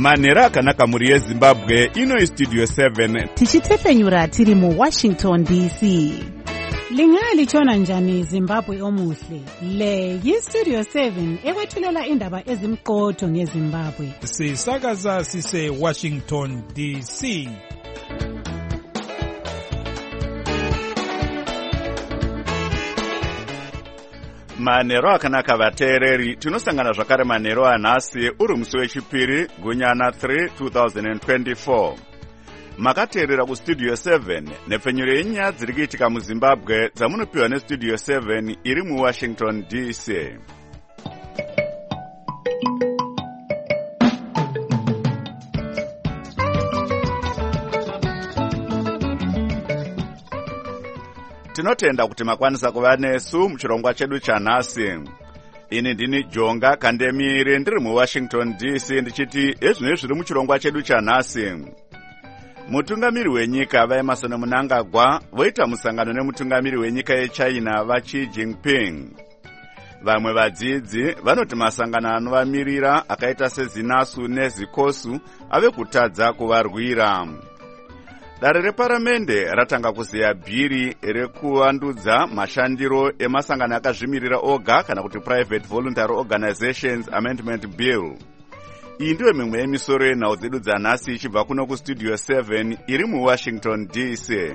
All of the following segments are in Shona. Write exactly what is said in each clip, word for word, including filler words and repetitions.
manhero akanaka muri yezimbabwe. Ino studio seven tichitefenyura tiri mu Washington D C. Lingalitshona njani Zimbabwe omuhle? Le yi-Studio seven ekwethulela indaba ezimqotho ngeZimbabwe. Sisakaza sise Washington D C. manhero akanaka vateereri. Tinosangana zvakare manhero anhasi uri musi wechipiri gunyana three two thousand twenty-four. Makateerera kustudio seven nepfenyuro yenyaya dziri kuitika muZimbabwe dzamunopiwa nestudio seven iri muWashington D C. Tinotenda kuti makwanisa kuva nesu muchirongwa chedu chanhasi. Ini ndini Jonga Kandemire ndiri muWashington D C ndichiti ezvinezvi zviri muchirongwa chedu chanhasi. Mutungamiri wenyika vaEmerson Mnangagwa voita musangano nemutungamiri wenyika yeChina vaXi Jinping. Vamwe vadzidzi vanoti masangano anovamirira akaita seZinasu neZikosu ave kutadza kuvarwira. Dare reparamende ratanga kuzeya bhiri rekuvandudza mashandiro emasangano akazvimirira oga kana kuti Private Voluntary Organizations Amendment Bill. Iyi ndiyo mimwe yemisoro yenhau dzedu dzanhasi ichibva kuno kustudio seven iri muWashington D C.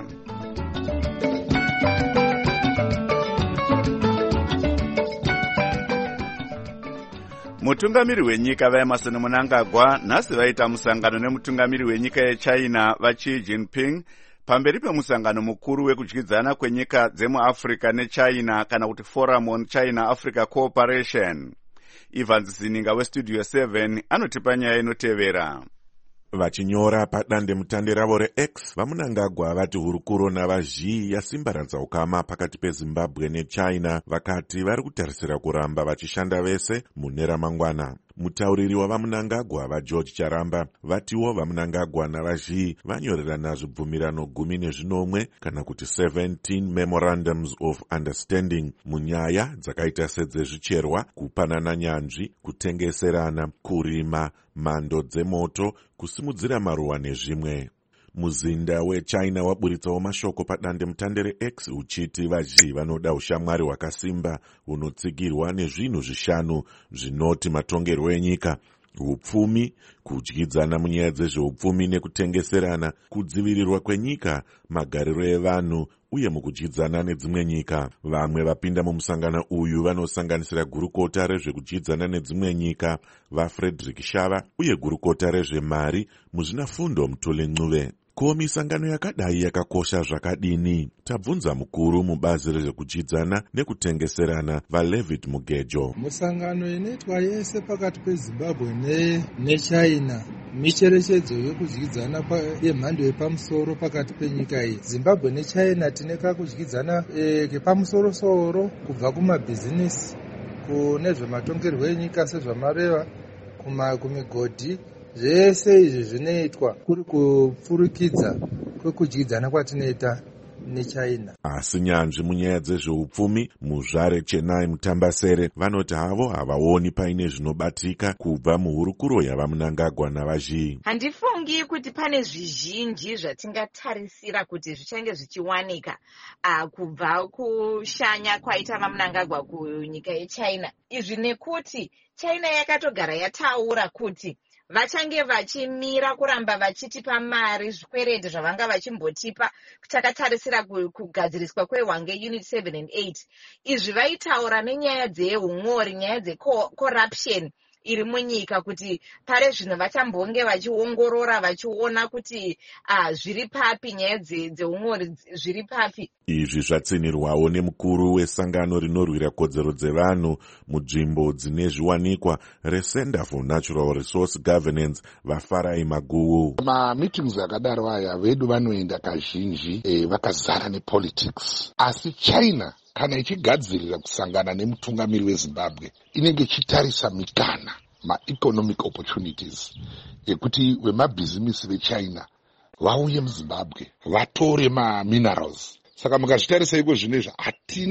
Mutungamiri wenyika vaEmerson Mnangagwa nhasi vaita musangano nemutungamiri wenyika yeChina vaXi Jinping pamberi pemusangano mukuru wekudyidzana kwenyika dzemuAfrica neChina kana kuti Forum on China-Africa Cooperation. Ivan Zininga westudio seven anotipa nyaya inotevera. Vachinyora padande mutande ravo reX, vaMnangagwa vati hurukuro navaXi yasimbaradza ukama pakati peZimbabwe neChina vakati vari kutarisira kuramba vachishanda vese mune ramangwana. Mutauriri wavaMnangagwa vaGeorge Charamba vatiwo vaMnangagwa navaXi vanyorerana zvibvumirano gumi nezvinomwe kana kuti seventeen memorandums of understanding munyaya dzakaita sedzezvicherwa, kupanana nyanzvi, kutengeserana, kurima, mhando dzemoto, kusimudzira maruwa nezvimwe. Muzinda weChina waburitsawo mashoko padande mutande reX uchiti vaXi vanoda ushamwari hwakasimba hunotsigirwa nezvinhu zvishanu zvinoti matongerwo enyika: upfumi, kudyidzana munyaya dzezveupfumi nekutengeserana, kudzivirirwa kwenyika, magariro evanhu uye mukudyidzana nedzimwe nyika. Vamwe vapinda mumusangano uyu vanosanganisira gurukota rezvekudyidzana nedzimwe nyika vaFrederick Shava uye gurukota rezvemari muzvinafundo Mutule Ncuve. Ko misangano yakadai yakakosha zvakadini? Tabvunza mukuru mubazi rezvekudyidzana nekutengeserana vaLevitt Mugejo. Musangano inoitwa yese pakati peZimbabwe ne neChina micherechedzo yokudyidzana yemhando yepamusoro pakati penyika iyi. Zimbabwe neChina tine kakudyidzana e, kepamusoro soro kubva kumabhizinesi kune zvematongerwo enyika sezvamareva kuma kumigodhi. Zvese izvi zvinoitwa kuri kupfurukidza kwekudyidzana kwatinoita neChina. Asi nyanzvi munyaya dzezveupfumi muzvare Chenai Mutambasere vanoti havo havaoni paine zvinobatika kubva muhurukuro yavaMnangagwa navaXi. Handifungi kuti pane zvizhinji zvatingatarisira kuti zvichange zvichiwanika uh, kubva kushanya kwaita vaMnangagwa kunyika yeChina. Izvi nekuti China yakatogara yataura kuti vachange vachimira kuramba vachitipa mari zvikwereti zvavanga vachimbotipa takatarisira kugadziriswa kwehwange unit seven and eight. Izvi vaitaura nenyaya dzehumori, nyaya dzecorruption iri munyika kuti pare zvino vachambonge vachiongorora vachiona kuti uh, zviri papi nyaya dzeumori zviri papi. Izvi zvatsinirwawo nemukuru wesangano rinorwira kodzero dzevanhu munzvimbo dzine zviwanikwa reCenter for Natural Resource Governance vaFarai Maguwu. Mameetings akadaro aya vedu vanoenda kazhinji e, vakazara nepolitics. Asi China kana ichigadzirira kusangana nemutungamiri weZimbabwe inenge ichitarisa mikana ma-economic opportunities ekuti wemabhizimisi veChina vauye muZimbabwe vatore ma-minerals. Saka mukazvitarisa iko zvinezvi hatina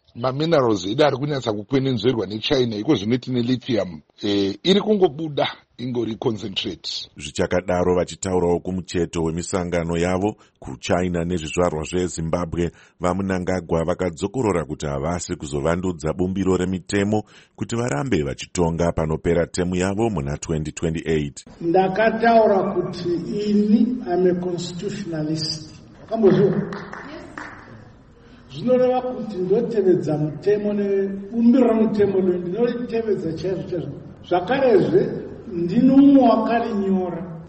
maminerals edu ari kunyatsa kukwenenzverwa nechina iko zvino tine lithium e, iri kungobuda ingori concentrate. Zvichakadaro vachitaurawo kumucheto wemisangano yavo kuchina nezvizvarwa zvezimbabwe, vaMnangagwa vakadzokorora kuti havasi kuzovandudza bumbiro remitemo kuti varambe vachitonga panopera temu yavo muna twenty twenty-eight. Ndakataura kuti ini am a constitutionalist. Kambozvo zvinoreva kuti ndotevedza mutemo nebumbiro remutemo lo ndinotevedza chaizvo chaizvo. Zvakarezve ndino mumwe wakarinyora.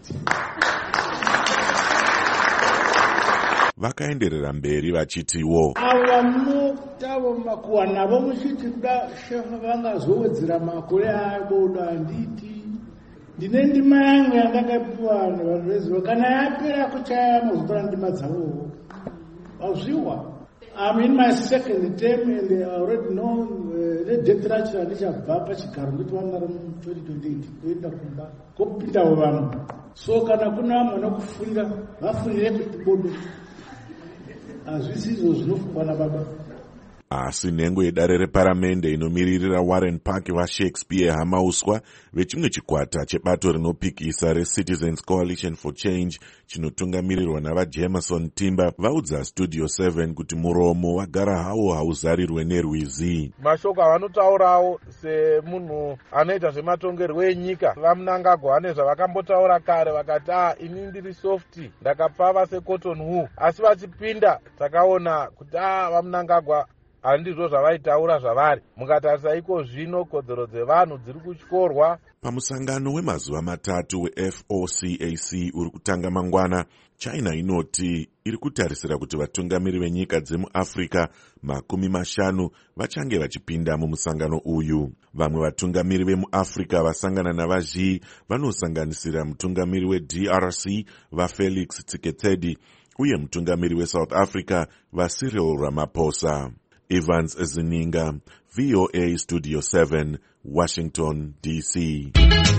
Vakaenderera mberi vachitiwo ava munotavo makuwa navo muchiti kuda shefa vangazowedzera makore aboda handiti ndine ndima yangu yandakapiwa nevanhu veziva kana yapera kuchaya mazotora ndima dzavowo vazviwa. I'm in my second term and I already know the death rate handichabva pachigaro nditowana twenty twenty-eight kuenda kumba kopindawo vanhu. So kana kuna vamwe vanokufunda vafundire kuti bodo hazvisizvo zvinofungwa nababa. Asi nhengo yedare reparamende inomiririra Warren Park vaShakespeare Hamauswa vechimwe chikwata chebato rinopikisa reCitizens Coalition for Change chinotungamirirwa navaJemerson Timber vaudza Studio seven kuti muromo wagara hawo hauzarirwe nerwizi. Mashoko avanotaurawo semunhu anoita zvematongerwo enyika vaMnangagwa vane zvavakambotaura kare vakati ah ini ndiri soft ndakapfava secotton wool, asi vachipinda takaona kuti ah vaMnangagwa handizvo zvavaitaura zvavari. Mukatarisa iko zvino kodzero dzevanhu dziri kutyorwa. Pamusangano wemazuva matatu weF O C A C uri kutanga mangwana, China inoti iri kutarisira kuti vatungamiri venyika dzemuAfrica makumi mashanu vachange vachipinda mumusangano uyu. Vamwe vatungamiri vemuAfrica vasangana navaXi vanosanganisira mutungamiri weD R C vaFelix Tshisekedi uye mutungamiri weSouth Africa vaCyril Ramaphosa. Evans Ezininga, V O A Studio seven, Washington, D C.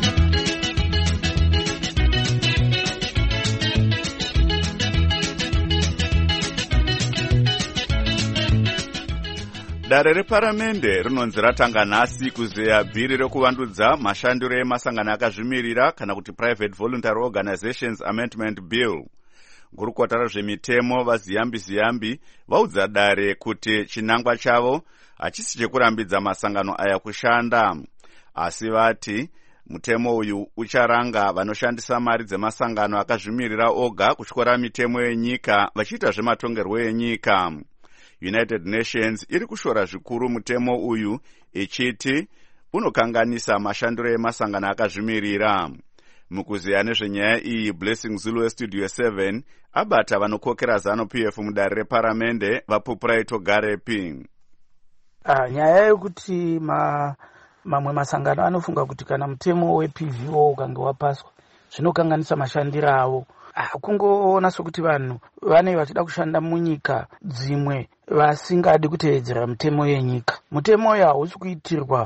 Dare reparamende rinonzi ratanga nhasi kuzeya bhiri rekuvandudza mashandiro emasangano akazvimirira kana kuti Private Voluntary Organizations Amendment Bill. Gurukota rezvemitemo vaziyambi ziyambi vaudza dare kuti chinangwa chavo hachisi chekurambidza masangano aya kushanda, asi vati mutemo uyu ucharanga vanoshandisa mari dzemasangano akazvimirira oga kutyora mitemo yenyika vachiita zvematongerwo enyika. United Nations iri kushora zvikuru mutemo uyu ichiti unokanganisa mashandiro emasangano akazvimirira. Mukuzeya nezvenyaya iyi, Blessing Zulu Studio seven abata vanokokera ZANU-P F mudare reparamende vaPupuraito Garepi. Ah, nyaya yekuti ma mamwe masangano anofunga kuti kana mutemo weP V O ukange wapaswa zvinokanganisa mashandiro avo. Ah, kungoona sokuti vanhu vane vachida kushanda munyika dzimwe vasingadi kuteedzera mutemo yenyika. Mutemo uyu hausi kuitirwa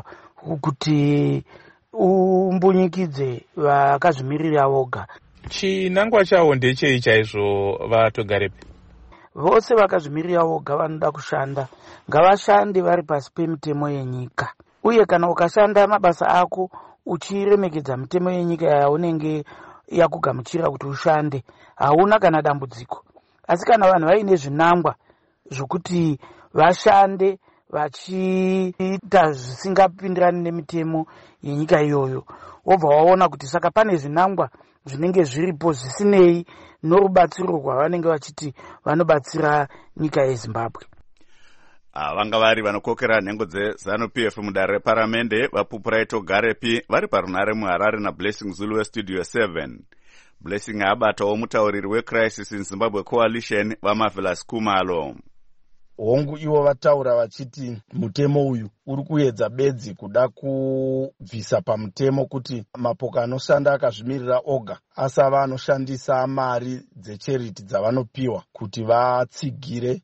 kuti umbunyikidze vakazvimirira voga. Chinangwa chavo ndechei chaizvo vaTogarepi? Vose vakazvimirira voga vanoda kushanda ngavashande vari pasi pemitemo yenyika. Uye kana ukashanda mabasa ako uchiremekedza mitemo yenyika yaunenge yakugamuchira kuti ushande, hauna kana dambudziko. Asi kana vanhu vaine zvinangwa zvokuti vashande vachiita zvisingapindirani nemitemo yenyika iyoyo, wobva waona kuti saka pane zvinangwa zvinenge zviripo zvisinei norubatsiro rwavanenge vachiti vanobatsira nyika yeZimbabwe. Vanga vari vanokokera nhengo dzeZANU-P F mudare reparamende vaPupuraito Garepi vari parunare muHarare naBlessing Zulu Studio seven. Blessing abatawo mutauriri weCrisis in Zimbabwe Coalition vaMarvelous Kumalo. Hongu ivo vataura vachiti mutemo uyu uri kuedza bedzi kuda kubvisa pamutemo kuti mapoka anoshanda akazvimirira oga asava anoshandisa mari dzecharity dzavanopiwa kuti vatsigire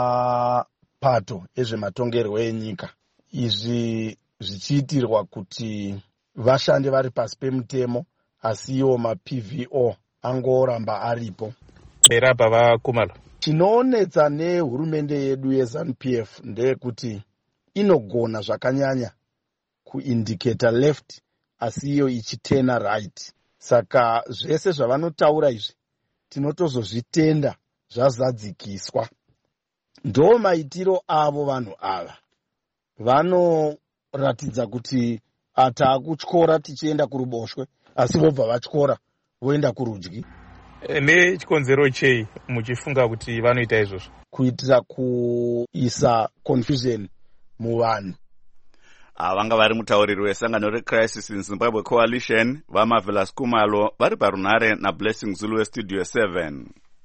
mapato ezvematongerwo enyika. Izvi zvichiitirwa kuti vashande vari pasi pemutemo, asi iwo maP V O angoramba aripo. Era baba Kumalo. Chinoonetsa nehurumende yedu yeZANU-P F ndeyekuti inogona zvakanyanya kuindicata left asi iyo ichitena right. Saka zvese zvavanotaura izvi tinotozozvitenda zvazadzikiswa. Ndo maitiro avo vanhu ava. Vanoratidza kuti ataakutyora tichienda kuruboshwe asi vobva vatyora voenda kurudyi. Nechikonzero chei muchifunga kuti vanoita izvozvo? Kuitira kuisa confusion muvanhu. Vanga vari mutauriri wesangano reCrisis in Zimbabwe Coalition vaMarvelous Kumalo vari parunhare naBlessing Zulu weStudio seven.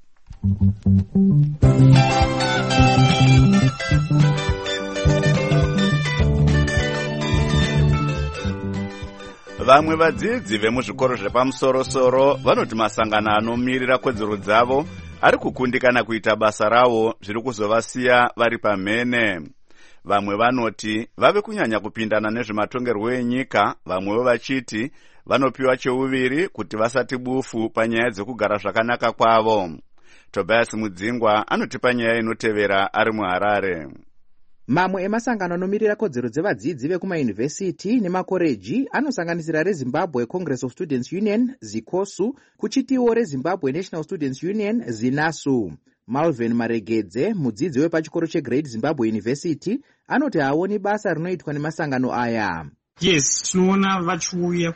Vamwe vadzidzi vemuzvikoro zvepamusoro-soro vanoti masangano anomirira kodzero dzavo ari kukundikana kuita basa ravo zviri kuzovasiya vari pamhene. Vamwe vanoti vave kunyanya kupindana nezvematongerwo enyika, vamwewo vachiti vanopiwa cheuviri kuti vasati bufu panyaya dzekugara zvakanaka kwavo. Tobias Mudzingwa anotipa nyaya inotevera ari muHarare. Mamwe emasangano anomirira kodzero dzevadzidzi vekumayunivhesiti nemakoreji anosanganisira reZimbabwe Congress of Students Union ZICOSU, kuchitiwo reZimbabwe National Students Union ZINASU. Malvin Maregedze, mudzidzi wepachikoro cheGreat Zimbabwe University, anoti haoni basa rinoitwa nemasangano aya. Yes, tinoona vachiuya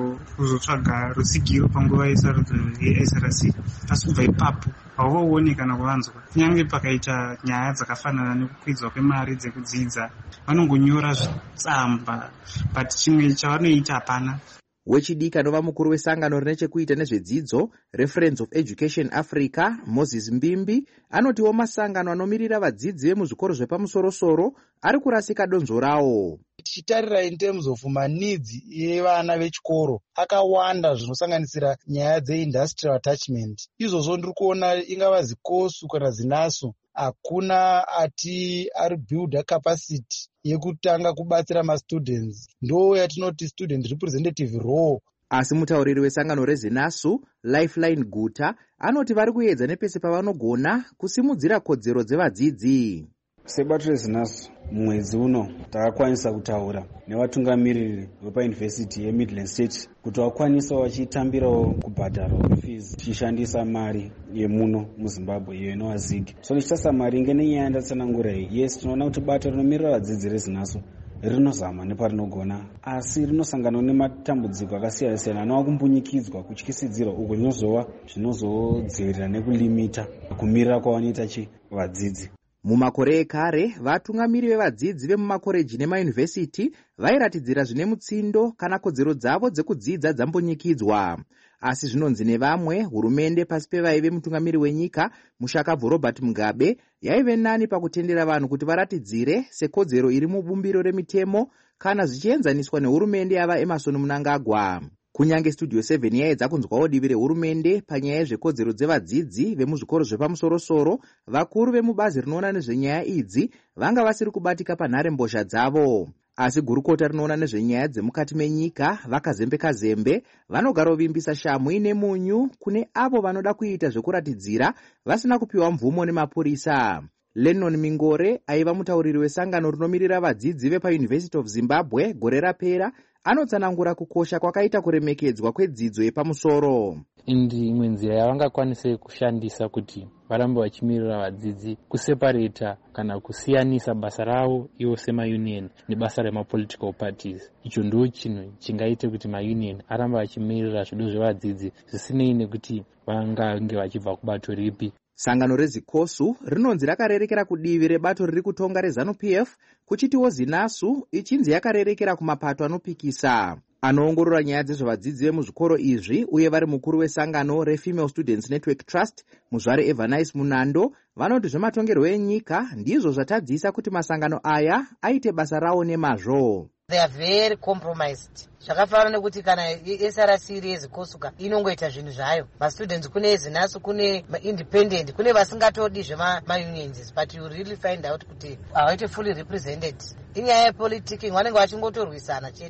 kuzotsvaga rutsigiro panguva yesarudzo yeS R C. Asi kubva ipapo havaoni kana kuvanzwa. Kunyange pakaita nyaya dzakafanana nekukwidzwa kwemari dzekudzidza, vanongonyora zvitsamba, but chimwe chavanoita hapana. Wechidiki anova mukuru wesangano rine chekuita nezvedzidzo Reference of Education Africa, Moses Mbimbi, anotiwo masangano anomirira vadzidzi vemuzvikoro zvepamusoro-soro ari kurasika donzvo rawo. Tichitarira in terms of maneeds yevana vechikoro akawanda zvinosanganisira nyaya dzeindustrial attachment. Izvozvo ndiri kuona ingava ZICOSU kana ZINASU hakuna ati ari builda capacity yekutanga kubatsira mastudents. Ndo yatinoti student representative role. Asi mutauriri wesangano reZINASU, Lifeline Guta, anoti vari kuedza nepese pavanogona kusimudzira kodzero dzevadzidzi. Sebato reZINASU mwedzi uno takakwanisa kutaura nevatungamiriri vepaYunivhesiti yeMidland State kuti vakwanisa vachitambirawo kubhadhara fees tichishandisa mari yemuno muZimbabwe iyo inova zig. So nichitasa mari inge nenyaya yandatsanangura iyi. Yes, tinoona kuti bato rinomirira vadzidzi reZINASU rinozama neparinogona asi rinosangana nematambudziko akasiyana-siyana anova kumbunyikidzwa kutyisidzira uko zvinozova zvinozodzivirira nekulimita kumirira kwavanoita chi vadzidzi. Mumakore ekare, vatungamiri vevadzidzi vemumakoreji nemayunivhesiti vairatidzira zvine mutsindo kana kodzero dzavo dzekudzidza dzambonyikidzwa. Asi zvinonzi nevamwe, hurumende pasi pevaive mutungamiri wenyika Mushakabvu Robert Mugabe yaive nani pakutendera vanhu kuti varatidzire sekodzero iri mubumbiro remitemo kana zvichienzaniswa nehurumende yava Emerson Mnangagwa. Kunyange Studio seven yaedza kunzwawo divi rehurumende panyaya yezvekodzero dzevadzidzi vemuzvikoro zvepamusoro-soro, vakuru vemubazi rinoona nezvenyaya idzi vanga vasiri kubatika panhare mbozha dzavo. Asi gurukota rinoona nezvenyaya dzemukati menyika vakazembe-kazembe vanogara vimbisa shamu ine munyu kune avo vanoda kuita zvekuratidzira vasina kupiwa mvumo nemapurisa. Lennon Mingore aiva mutauriri wesangano rinomirira vadzidzi vepaUniversity of Zimbabwe gore rapera, anotsanangura kukosha kwakaita kuremekedzwa kwedzidzo yepamusoro. Indi imwe nzira yavangakwanise kushandisa kuti varambe vachimirira vadzidzi kuseparata kana kusiyanisa basa ravo ivo semaunion nebasa remapolitical parties. Icho ndo chinhu chingaite kuti maunion arambe vachimirira zvido zvevadzidzi zvisinei nekuti vangange vachibva kubato ripi. Sangano reZICOSU rinonzi rakarerekera kudivi rebato riri kutonga reZANU-P F, kuchitiwo ZINASU ichinzi yakarerekera kumapato anopikisa. Anoongorora nyaya dzezvevadzidzi vemuzvikoro izvi uye vari mukuru wesangano reFemale Students Network Trust, muzvare Evanice Munando, vanoti zvematongerwo enyika ndizvo zvatadzisa kuti masangano aya aite basa rawo nemazvo. They are very compromised. Zvakafanana nekuti kana S R C iri yeZICOSU inongoita zvinhu zvayo. Ma-students kune ZINASU, kune ma-independent, kune vasingatodi zvema-unions, but you really find out kuti havaite fully represented. Inyaya yepolitiki vanenge vachingotorwisana chete.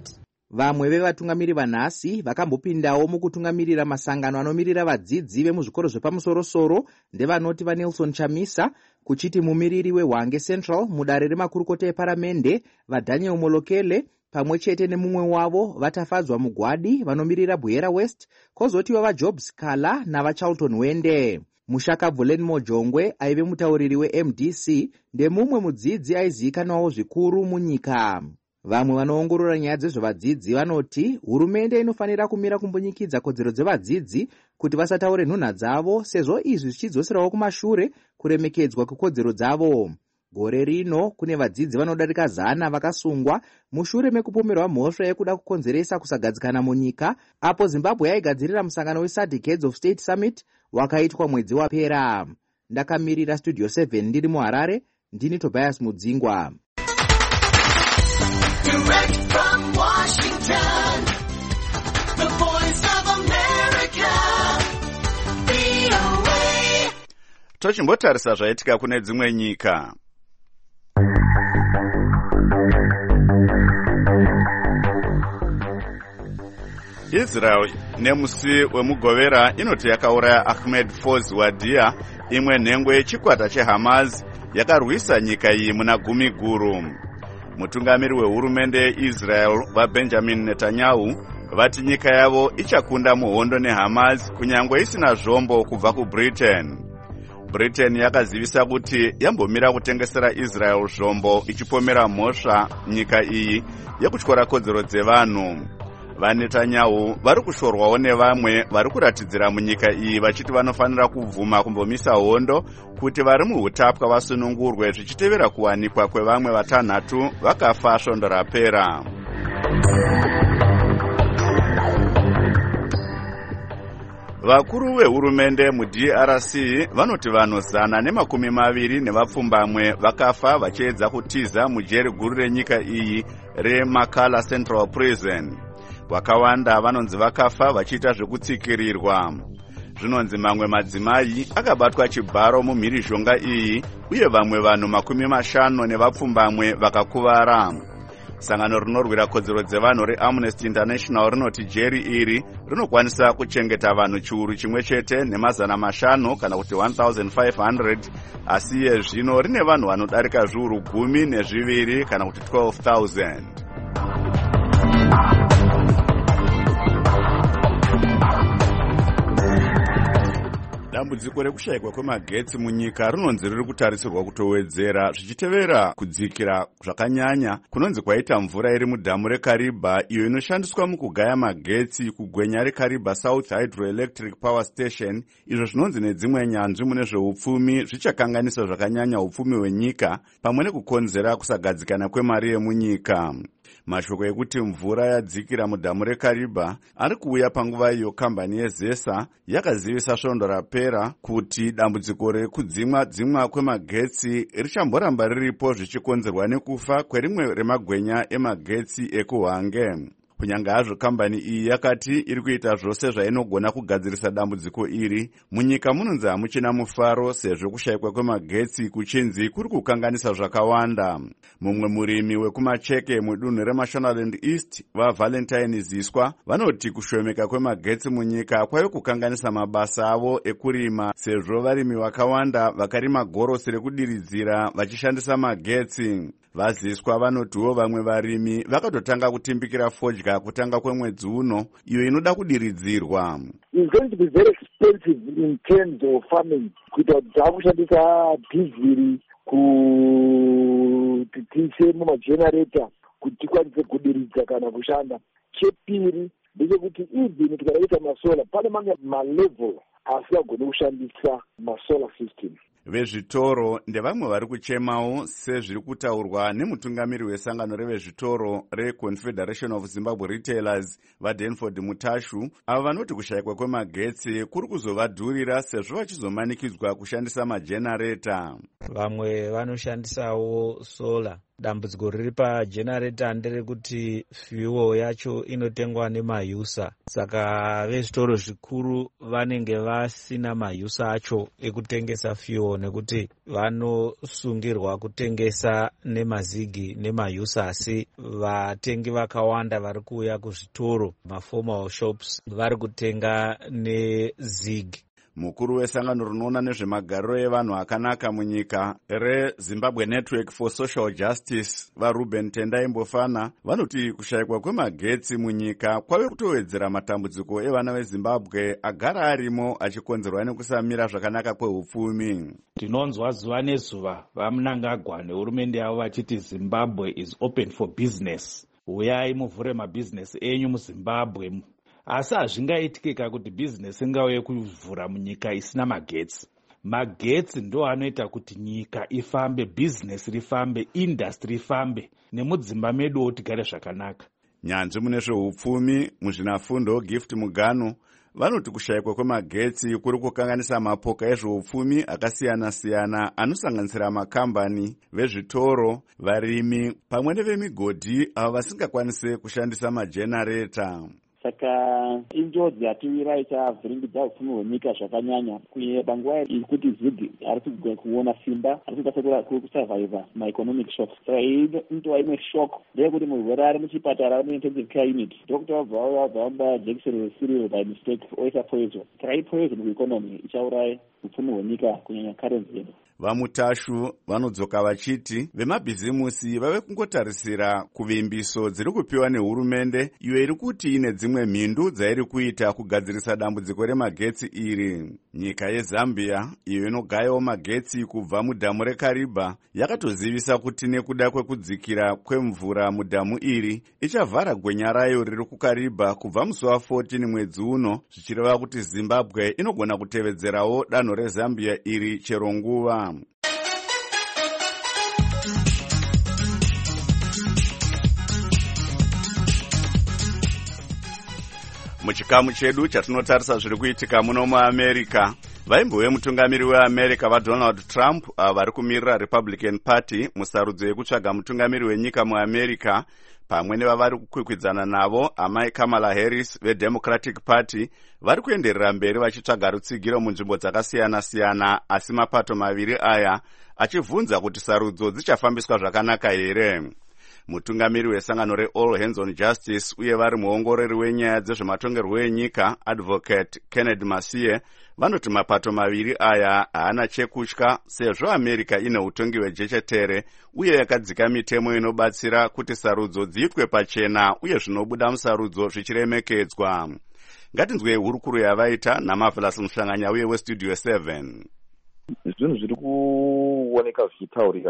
Vamwe vevatungamiri vanhasi vakambopindawo mukutungamirira masangano anomirira vadzidzi vemuzvikoro zvepamusoro-soro ndevanoti vaNelson Chamisa, kuchiti mumiriri weHwange Central mudare remakurukota eparamende vaDaniel Molokele pamwe chete nemumwe wavo vatafadzwa mugwadi vanomirira Bwera West, kwozotiwa vaJobs Kala navaCharlton Wende. Mushakabvu Lenmo Jongwe aive mutauriri weM D C ndemumwe mudzidzi aizivikanwawo zvikuru munyika. Vamwe vanoongorora nyaya dzezvevadzidzi vanoti hurumende inofanira kumira kumbonyikidza kodzero dzevadzidzi kuti vasataure nhunha dzavo, sezvo izvi zvichidzoserawo kumashure kuremekedzwa kwekodzero dzavo. Gore rino kune vadzidzi vanodarika zana vakasungwa mushure mekupomerwa mhosva yekuda kukonzeresa kusagadzikana munyika, apo Zimbabwe yaigadzirira musangano weSADC Heads of State Summit wakaitwa mwedzi wapera. Ndakamirira Studio seven ndiri muHarare, ndini Tobias Mudzingwa. Direct from Washington, the voice of America, V O A. Tochimbotarisa zvaitika kune dzimwe nyika. Israel nemusi wemugovera inoti yakauraya Ahmed Foz Wadia, imwe nhengo yechikwata cheHamas yakarwisa nyika iyi muna gumi guru. Mutungamiri wehurumende yeIsrael vaBenjamin Netanyahu vati nyika yavo ichakunda muhondo neHamas kunyangwe isina zvombo kubva kuBritain. Britain yakazivisa kuti yambomira kutengesera Israel zvombo ichipomera mhosva nyika iyi yekutyora kodzero dzevanhu. VaNetanyahu vari kushorwawo nevamwe vari kuratidzira munyika iyi vachiti vanofanira kubvuma kumbomisa hondo kuti vari muhutapwa vasunungurwe zvichitevera kuwanikwa kwevamwe vatanhatu vakafa svondo rapera. Vakuru vehurumende muD R C vanoti vanhu zana nemakumi maviri nevapfumbamwe vakafa vachiedza kutiza mujeri guru renyika iyi reMakala Central Prison. Vakawanda vanonzi vakafa vachiita zvekutsikirirwa. Zvinonzi mamwe madzimai akabatwa chibharo mumhirizhonga iyi uye vamwe vanhu makumi mashanu nevapfumbamwe vakakuvara. Sangano rinorwira kodzero dzevanhu reAmnesty International rinoti jeri iri rinokwanisa kuchengeta vanhu chiuru chimwe chete nemazana mashanu kana kuti one thousand five hundred, asi iye zvino rine vanhu vanodarika zviuru gumi nezviviri kana kuti twelve thousand. Dambudziko rekushayikwa kwemagetsi munyika rinonzi riri kutarisirwa kutowedzera zvichitevera kudzikira zvakanyanya kunonzi kwaita mvura iri mudhamu reKariba iyo inoshandiswa mukugaya magetsi kugwenya reKariba South Hydroelectric Power Station, izvo zvinonzi nedzimwe nyanzvi mune zveupfumi zvichakanganisa zvakanyanya upfumi hwenyika pamwe nekukonzera kusagadzikana kwemari yemunyika. Mashoko ekuti mvura yadzikira mudhamu reKariba ari kuuya panguva iyo kambani yeZesa yakazivisa svondo rapera kuti dambudziko rekudzimwa dzimwa kwemagetsi richamboramba riripo zvichikonzerwa nekufa kwerimwe remagwenya emagetsi ekuHwange. Kunyanga hazvo kambani iyi yakati iri kuita zvose zvainogona kugadzirisa dambudziko iri, munyika munonzi hamuchina mufaro sezvo kushayikwa kwemagetsi kuchinzi kuri kukanganisa zvakawanda. Mumwe murimi wekumacheke mudunhu reMashonaland East vaValentine Ziswa vanoti kushomeka kwemagetsi munyika kwaive kukanganisa mabasa avo ekurima sezvo varimi vakawanda vakarima gorosi rekudiridzira vachishandisa magetsi. VaZiswa vanotiwo vamwe varimi vakatotanga kutimbikira fodya kutanga kwemwedzi uno iyo inoda kudiridzirwa. It's going to be very expensive in terms of farming. Kuita kuti taakushandisa dhiziri kuti tiise mumagenerator kuti tikwanise kudiridza kana kushanda. Chepiri ndechekuti even tikadaita masola pane mamwe malevel asingagoni kushandisa masolar system. Vezvitoro ndevamwe vari kuchemawo sezviri kutaurwa nemutungamiri wesangano revezvitoro reConfederation of Zimbabwe Retailers vaDanford Mutashu, avo vanoti kushayikwa kwemagetsi kuri kuzovadhurira sezvo vachizomanikidzwa kushandisa majenareta. Vamwe vanoshandisawo sola dambudziko riri pagenerator nderekuti fuel yacho inotengwa nemauser, saka vezvitoro zvikuru vanenge vasina mauser acho ekutengesa fuel nekuti vanosungirwa kutengesa nemazigi nemauser, asi vatengi vakawanda vari kuuya kuzvitoro maformal shops vari kutenga nezig. Mukuru wesangano rinoona nezvemagariro evanhu akanaka munyika reZimbabwe Network for Social Justice vaRuben Tendai Mbofana vanoti kushayikwa kwemagetsi munyika kwave kutowedzera matambudziko evana veZimbabwe agara arimo achikonzerwa nekusamira zvakanaka kwehupfumi. Tinonzwa zuva nezuva vaMnangagwa nehurumende yavo vachiti Zimbabwe is open for business. Uyai muvhure mabhizinesi enyu muZimbabwe. Asi hazvingaitikika kuti bhizinesi ingauye kuvhura munyika isina magetsi. Magetsi ndo anoita kuti nyika ifambe, bhizinesi rifambe, industry ifambe, nemudzimba meduwo tigare zvakanaka. Nyanzvi mune zvehupfumi muzvinafundo Gift Mugano vanoti kushayikwa kwemagetsi kuri kukanganisa mapoka ezvehupfumi akasiyana-siyana anosanganisira makambani, vezvitoro, varimi pamwe nevemigodhi avo vasingakwanise kushandisa majenareta. Saka injodzi yatiwira ichavhiringidza upfumi hwenyika zvakanyanya kunyanya panguva yekuti zigi ari kugona kuona simba, ari kugasa kusavhaivha maeconomic shocks. Saka iyi inotova imwe shock ndeyekuti murwere ari muchipatara ari muintensive care unit, dokta wabva wabva wabaya jekiseni resiriyo by mistake oisa poison. Saka iyi poison kueconomy ichauraya upfumi hwenyika kunyanya currency yedu. Vamutashu vanodzoka vachiti vemabhizimusi vave kungotarisira kuvimbiso dziri kupiwa nehurumende iyo iri kuti ine dzimwe mhindu dzairi kuita kugadzirisa dambudziko remagetsi iri. Nyika yeZambia iyo inogayawo magetsi kubva mudhamu reKariba yakatozivisa kuti nekuda kwekudzikira kwemvura mudhamu iri ichavhara gwenya rayo riri kuKariba kubva musi wa14 mwedzi uno, zvichireva kuti Zimbabwe inogona kutevedzerawo danho reZambia iri chero nguva. Muchikamu chedu chatinotarisa zviri kuitika muno muAmerica, vaimbove mutungamiri weAmerica vaDonald Trump vari kumirira Republican Party musarudzo yekutsvaga mutungamiri wenyika muAmerica, pamwe nevavari kukwikwidzana navo amai Kamala Harris veDemocratic Party vari kuenderera mberi vachitsvaga rutsigiro munzvimbo dzakasiyana-siyana, asi mapato maviri aya achivhunza kuti sarudzo dzichafambiswa zvakanaka here. Mutungamiri wesangano reAll Hands on Justice uye vari muongorori wenyaya dzezvematongerwo enyika Advocate Kennedy Masie vanoti mapato maviri aya haana chekutya sezvo America ine utongi hwejechetere uye yakadzika mitemo inobatsira kuti sarudzo dziitwe pachena uye zvinobuda musarudzo zvichiremekedzwa. Ngatinzwe hurukuro yavaita naMarvelous Muhlanganya uye weStudio seven. Zvinhu zviri kuoneka zvichitaurika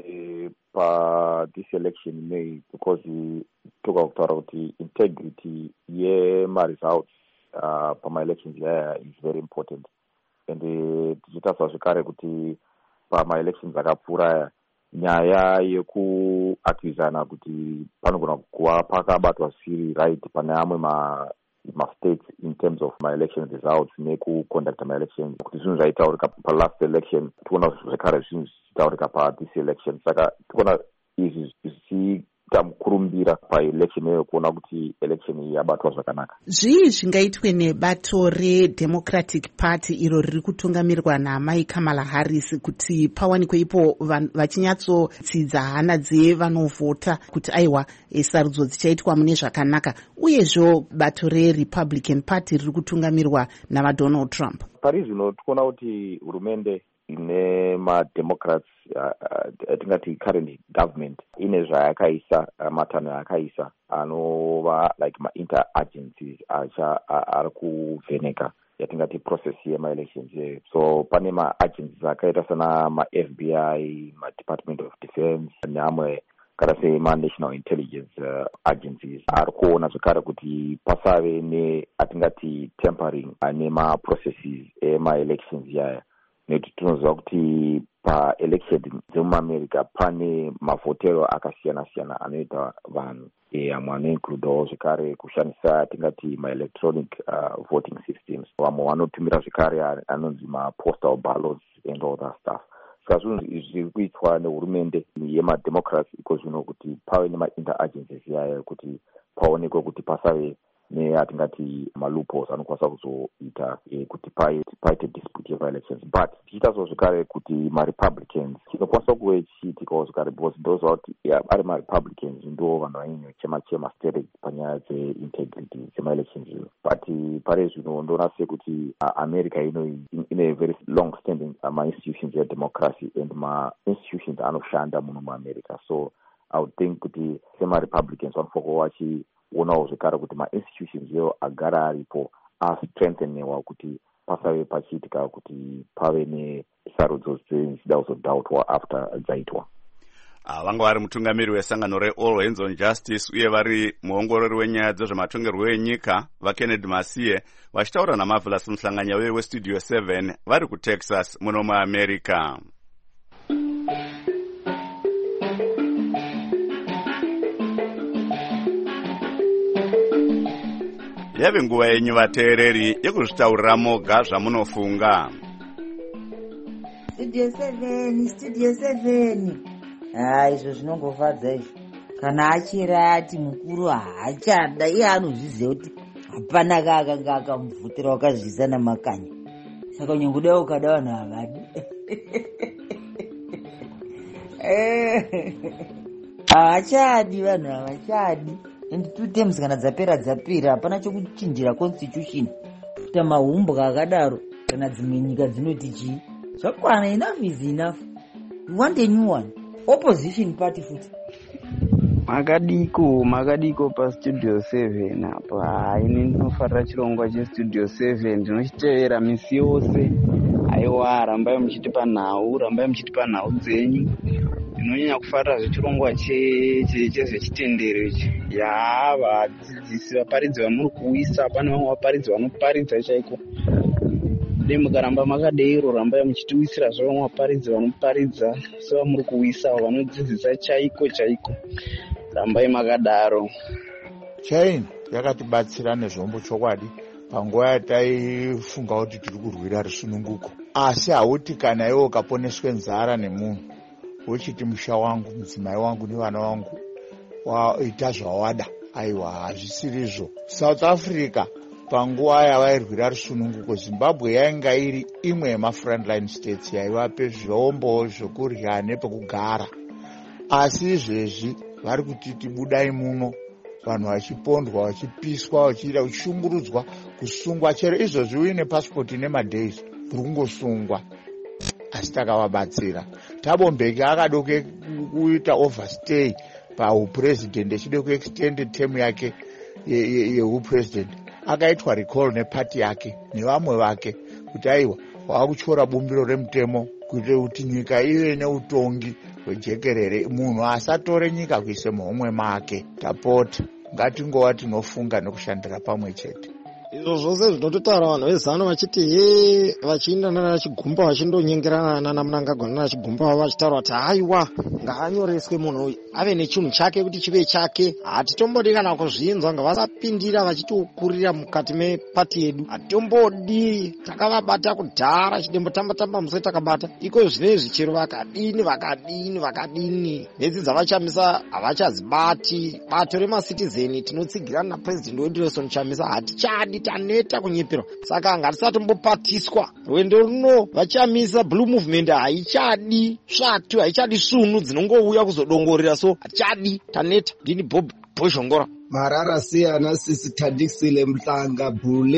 pa this election May because toka kutaura kuti integrity yemaresults uh, pama-elections yaya is very important, and tichitarisa zvekare kuti pama-elections akapfuura nyaya yekuakwizana kuti panogona kuva pakabatwa siri right pane amwe ma ma-states in terms of my-election results neku-conduct my-elections, kuti zvinhu zvaitaurika pa-last election tiona zvekare zvinhu zvichitaurika pa-this election. Saka tikuona izvi zvichiita mukurumbira pa-election iyoyo kuona kuti election iyi yabatwa zvakanaka. Zvii zvingaitwe nebato reDemocratic Party iro riri kutungamirwa naamai Kamala Harris kuti pawanikwe ipo vachinyatsotsidza hana dzevanovhota kuti aiwa sarudzo dzichaitwa mune zvakanaka, uyezvo bato reRepublican Party riri kutungamirwa navaDonald Trump? Pari zvino tikuona kuti hurumende ine mademocrats atingati uh, uh, current government ine zvayakaisa uh, matanho ayakaisa anova like ma-inter agencies acha ari kuvheneka yatingati process yema-elections yeyo. So pane ma-agencies akaita sana ma-F B I, ma-Department of Defense neamwe kana sema-national intelligence uh, agencies ari kuona zvekare kuti pasave neatingati tampering nema-processes ema-elections yaya. Nekuti tinoziva kuti pa-election dzemuAmerica pane mavhotero akasiyana-siyana anoita vanhu, amwe anoincludawo zvekare kushandisa tingati ma-electronic uh, voting systems, vamwe vanotumira zvekare anonzi ma-postal ballots and all that stuff. saka zvinhu zviri kuitwa nehurumende yemademocrats iko zvino kuti pave nemainteragencies yayo kuti paonekwe kuti pasave neatingati maloopholes anokwanisa kuzoita e, kuti paite dispute yevaelections. But tichiita so zvekare kuti marepublicans chinokwanisa kuve chiitikawo zvekare because ndoziva kuti ari marepublicans ndo vanhu vanyanya chema chema strategy panyaya dzeintegrity dzemaelections iyo. But pare zvino ndoona sekuti uh, america ino ine very long standing uh, ma-institutions yedemocracy and ma-institutions anoshanda muno muamerica. So I would think kuti sema-republicans vanofanira vachi unawo zvekare kuti ma-institutions iwo agara aripo astrengtheniwa kuti pasave pachiitika kuti pave nesarudzo dzinoda kuzodhautwa after dzaitwa. Ah, vanga vari mutungamiri wesangano reAll Hands on Justice uye vari muongorori wenyaya dzezvematongerwo enyika vaKennedy Masiye vachitaura naMarvelous muhlanganya wewe weStudio seven vari kuTexas muno muAmerica. Yave nguva yenyu vateereri yekuzvitaurira moga zvamunofunga. Studio seven, Studio seven. Ah, izvo zvinongofadza izvo. Kana achira ati mukuru haachada, iye anozviziva kuti hapana kaakanga akamuvhutira wakazvisa namakanya. Saka nyangudai ukada vanhu havadi. Havachadi vanhu havachadi. And two terms kana dzapera dzapera hapana chokuchinjira constitution kuita mahumbwa akadaro kana dzimwe nyika dzinoti chii. Zvakwana, enough is enough. We want a new one. Opposition party futi. Makadiko, makadiko pa Studio seven apa. Ini ndinofarira chirongwa che Studio seven ndinochitevera misi yose. Aiwa, rambai muchitipa nhau, rambai muchitipa nhau dzenyu. Ndinonyanya kufarira zvechirongwa chezvechitendero ichi. Ya, vadzidzisi vaparidzi vamuri kuisa, pane vamwe vaparidzi vanoparidza chaiko. Dei mukaramba makadero, rambai muchitiwisira zvavamwe vaparidzi vanoparidza, sevamuri kuisa vanodzidzisa chaiko chaiko. Rambai makadaro. Chain yakatibatsira nezvombo chokwadi panguva yataifunga kuti tiri kurwira rusununguko. Asi hauti kana iwe ukaponeswe nzara nemunhu wochiti musha wangu, mudzimai wangu nevana vangu waita zvawada, aiwa hazvisirizvo. South Africa panguva yavairwira rusununguko, Zimbabwe yainga iri imwe yemafrontline states yaivape zvombo zvokurya nepekugara. Asi izvezvi vari kutiti budai muno, vanhu vachipondwa, vachipiswa, vachiita kushungurudzwa, kusungwa. Chero izvozvi uine passport nemadays uri kungosungwa. Asi takavabatsira. Thabo Mbeki akadoke kuita overstay paupresident echide kuextend term yake yeupresident, akaitwa recall nepati yake nevamwe vake kuti aiwa waakutyora bumbiro remutemo kuitira kuti nyika ive neutongi hwejekerere, munhu asatore nyika kuise muhomwe make. Tapota ngatingova tinofunga nekushandira pamwe chete. Izvo zvose zvinototaura vanhu vezano vachiti he vachienda nana Chigumba vachindonyengerana nana Mnangagwa nana Chigumba vachitaura kuti haiwa ngaanyoreswe munhu uyu ave nechinhu chake kuti chive chake. Hatitombodi kana kuzvinzwa ngavasapindira vachitokurira mukati mepati yedu. Hatimbodi, takavabata kudhara chidembotamba-tamba musai takabata. Iko zvinezvi chero vakadini vakadini vakadini nhedzi dzavachamisa havachadzibati. Bato remacitizeni tinotsigirana napresident wedu Nelson Chamisa hatichadi, taneta kunyepera. Saka ngatisatitombopatiswa rwendo runo. Vachamisa blue movement haichadi svatu, haichadi sunu dzinongouya kuzodongorera, so hatichadi, taneta. Ndini Bob Bozhongora. Marara siyana sisi Thandisile Mhlanga,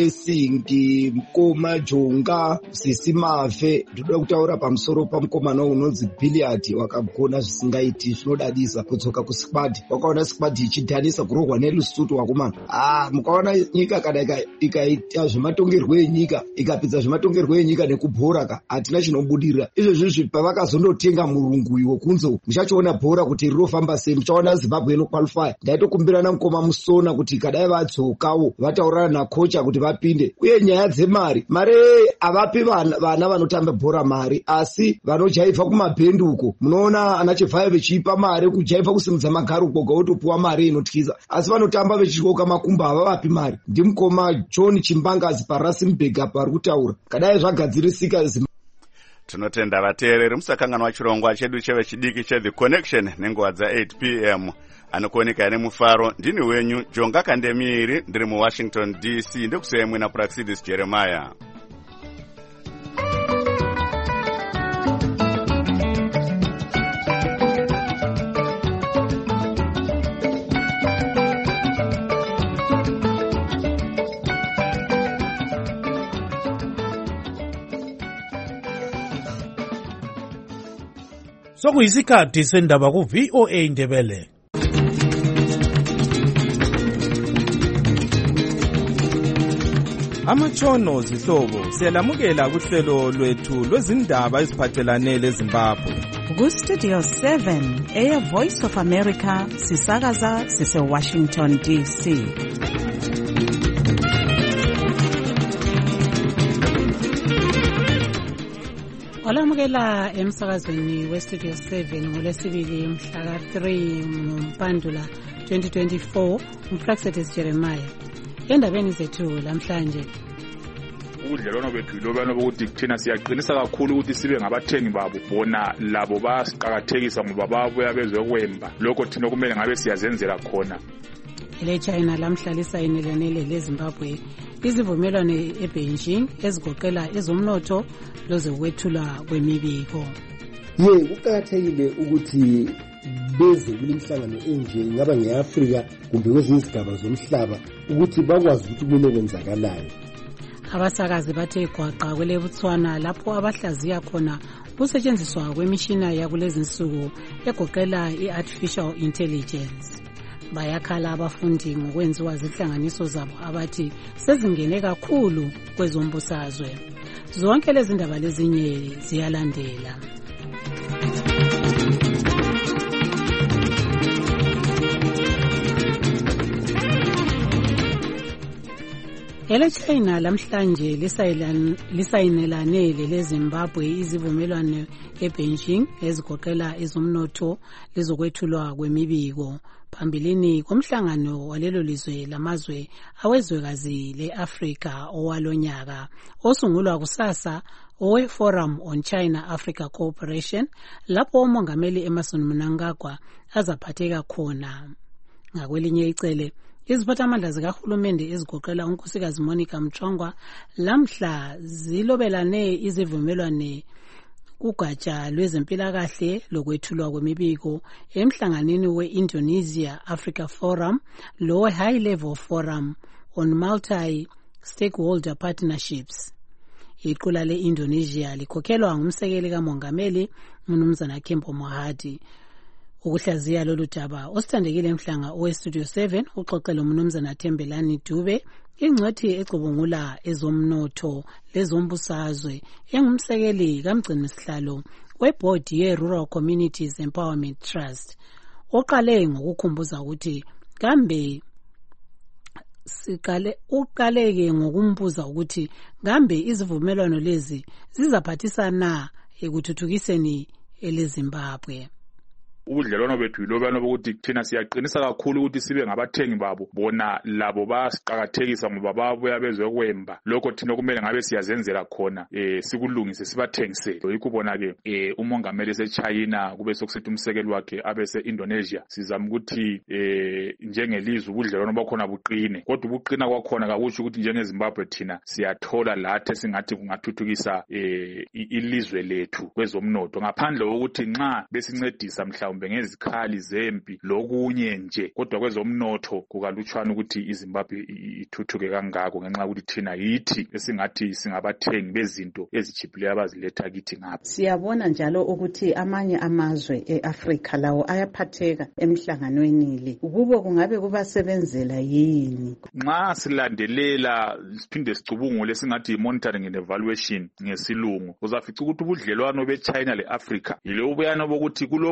Blessing Mkoma Jonga, Sisi Mave. Ndoda kutaura pamusoro pamukomana unonzi Billiard wakagona zvisingaiti zvinodadisa kudzoka kusquad. Wakaona squad ichidhanisa kurohwa neLesotho wakomana. Ah, mukaona nyika kana ikaita zvematongerwo enyika, ikapedza zvematongerwo enyika nekubhora ka hatina chinobudirira. Izvezvi pavakazondotenga murungu iwo kunzo muchachiona bhora kuti rinofamba sei, muchaona Zimbabwe inoqualify. Ndaitokumbirana mukoma Musona kuti kadai vadzokawo vataurana nakocha kuti vapinde. Uye nyaya dzemari, mari avapi vana vana vanotamba bhora mari, asi vanojaivha kumabhendi uko munoona ana Chivhaya vechipa mari kujaivha kusimudza magaro uko gautopuwa mari inotyisa, asi vanotamba vechikoka makumba havavapi mari. Ndimukoma John Chimbangazi paRustenburg apa ari kutaura kadai zvagadzirisika. tinotenda vateereri musakanganwa chirongwa chedu chevechidiki che The Connection nenguva dza eight p m anokuoneka ine mufaro. Ndini wenyu Jonga Kandemiri, ndiri muWashington D C, ndekusemwe na Praxidis Jeremiah. Sokuyisikhathi sendaba ku V O A Ndebele. Amatshono zihlobo siyalamukela kuhlelo lwethu lwezindaba eziphathelane leZimbabwe. Ku Studio seven eya Voice of America sisakaza sise Washington D C. Olamukela emsakazweni we Studio seven ngolesibili mhla ka three Mpandula twenty twenty-four. Umpraxetis Jeremiah. Endabeni zethu lamhlanje ubudlelwano bethu yilobana bokuthi thina siyaqinisa kakhulu ukuthi sibe ngabathengi babo, bona labo basiqakathekisa ngoba babuya bezokwemba lokho thina kumele ngabe siyazenzela khona. ele China lamhlalisa inelanele leZimbabwe izivumelwano eBeijing ezigoqela ezomnotho lozokwethula kwemibiko. Ye kuqakathekile ukuthi beze kulimhlangano enje ingaba ngeAfrika kumbe kwezinye izigaba zomhlaba ukuthi bakwazi ukuthi kumele kwenzakalayo. Abasakazi bathe gwaqa kwele Botswana lapho abahlaziya khona kusetshenziswa kwemishina yakulezi insuku egoqela iartificial intelligence. Bayakhala abafundi ngokwenziwa zihlanganiso zabo abathi sezingene kakhulu kwezombusazwe. Zonke lezi ndaba lezinye ziyalandela. ele China lamhlanje lisayinelane leZimbabwe izivumelwano eBeijing ezigoqela ezomnotho lezokwethulwa kwemibiko. Phambilini komhlangano walelo lizwe lamazwe awezwekazi leAfrika owalonyaka osungulwa kusasa owe Forum on China Africa Cooperation, lapho umongameli Emmerson Mnangagwa azaphatheka khona. Ngakwelinye icele iziphathamandla zikahulumende ezigoqela unkosikazi Monica Mchongwa lamhla zilobelane izivumelwano kugatsha lwezempilakahle lokwethulwa kwemibiko emhlanganeni we-Indonesia Africa Forum lo High Level Forum on Multi-Stakeholder Partnerships. Iqula le-Indonesia likhokhelwa ngumsekeli kamongameli Mnumzana Kempo Mohadi. Ukuhlaziya lolu daba osithandekile emhlanga owe Studio seven uxoxelo Mnumzana Thembelani Dube, ingcwethi ecubungula ezomnotho lezombusazwe engumsekeli kamgcini sihlalo weboard ye-Rural Communities Empowerment Trust. Oqale ngokukhumbuza ukuthi kambe sikale uqaleke ngokumbuza ukuthi kambe izivumelwano lezi zizaphathisana ekuthuthukiseni eleZimbabwe. Ubudlelwano bethu yilobana bokuthi thina siyaqinisa kakhulu ukuthi sibe ngabathengi babo, bona labo basiqakathekisa ngoba babuya bezokwemba lokho thina kumele ngabe siyazenzela khona eh sikulungise sibathengisele. Yikho bona ke eh umongameli seChina kube sokusethi umsekeli wakhe abe seIndonesia sizama ukuthi eh njengelizwe ubudlelwano bakhona buqine, kodwa ubuqina kwakhona kakusho ukuthi njengeZimbabwe thina siyathola lathe singathi kungathuthukisa eh ilizwe lethu kwezomnotho ngaphandle kokuthi nxa besincedisa mhla ngezikhali zempi lokunye nje, kodwa kwezomnotho kukalutshwana ukuthi iZimbabwe ithuthuke kangako ngenxa ukuthi thina yithi esingathi singabathengi bezinto ezichiphileyo abaziletha kithi ngapha. Siyabona njalo ukuthi amanye amazwe eAfrika lawo ayaphatheka emhlanganweni le. Ukubo kungabe kubasebenzela yini? Nxa silandelela siphinde sicubungule singathi monitoring and evaluation ngesilungu, uzafica ukuthi ubudlelwano beChina leAfrika yilo ubuyana bokuthi kulomunye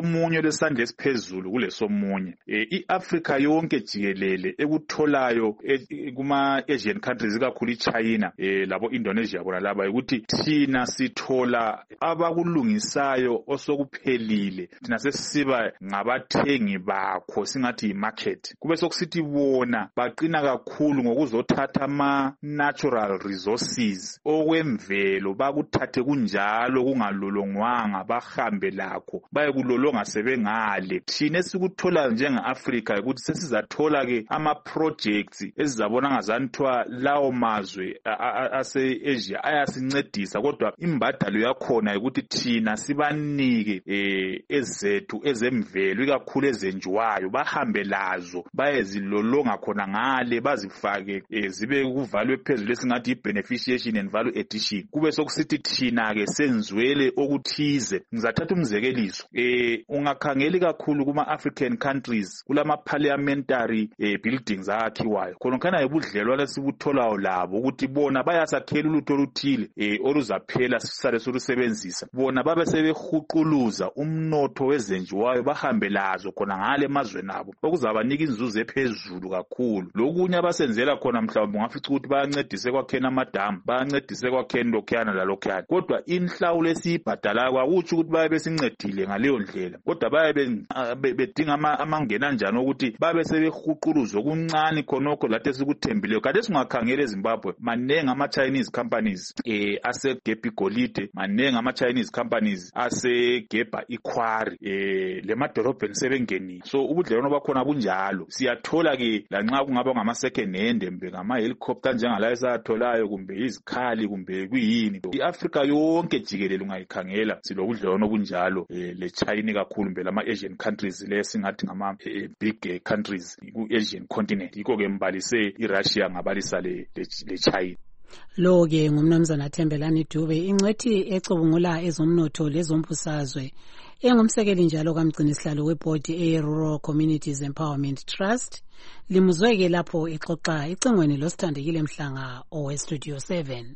ulesandla esiphezulu kulesomunye. Eh, i-Africa yonke jikelele ekutholayo eh, kuma Asian countries kakhulu iChina eh, labo Indonesia bona laba ukuthi thina sithola abakulungisayo osokuphelile thina sesiba ngabathengi bakho singathi market. Kube sokusithi bona baqina kakhulu ngokuzothatha ama natural resources okwemvelo bakuthathe kunjalo kungalolongwanga bahambe lakho bayekulolonga sebengale. Thina esikuthola njengeAfrica ukuthi sesizathola ke ama projects ezizabona ngazanthwa lawo mazwe ase-Asia ayasincedisa kodwa imbadalo yakhona ukuthi thina sibanike eh, ezethu ezemvelo ikakhulu ezenjiwayo bahambe lazo bayezilolonga khona ngale bazifake eh, zibe kuvalwe phezulu esingathi beneficiation and value addition. Kube sokusithi thina ke senzwele okuthize. Ngizathatha umzekeliso eh ungakhangeli kakhulu kuma African countries kulama parliamentary eh, buildings akhiwayo khona kana ebudlelwana sibutholayo labo ukuthi bona bayasakhela ulutho oluthile eh oluzaphela sisale solusebenzisa bona babe sebehuquluza umnotho wezenjiwayo bahambe lazo khona ngale emazweni nabo okuzabanika inzuzo ephezulu kakhulu. Lokunye abasenzela khona mhlawumbe ungafica ukuthi bayancedise kwakhena amadamu bayancedise kwakhena lokhuyana lalokhuyana kodwa inhlawulo esiyibhadala kwakuthi ukuthi baye besincedile ngaleyo ndlela kodwa baye bedinga amangena njani ukuthi babe sebehuquluza okuncane khonokho lathi sikuthembileyo. Kade singakhangela eZimbabwe manengi ama Chinese companies eh asegebha igolide manengi ama Chinese companies asegebha iquarry eh lemadolobheni sebengenile. So ubudlelwano bakhona bunjalo siyathola ke lanxa kungaba ngama second hand mbe ngama helicopter njengala esatholayo kumbe izikhali kumbe kuyini. iAfrica yonke jikelele ungayikhangela silobudlelwano bunjalo eh, le China kakhulu mbe lama Asian countries lesingathi ngama eh, big eh, countries ku Asian continent. Yiko ke mbalise iRussia ngabalisa le, le, le China. Lo ke ngumnumzana Thembelani Dube ingcethi ecubungula ezomnotho lezombusazwe engumsekeli njalo kamgcini sihlalo weboard e-Rural Communities Empowerment Trust. Limuzweke lapho exoxa icingweni losithandekile Mhlanga owe Studio seven.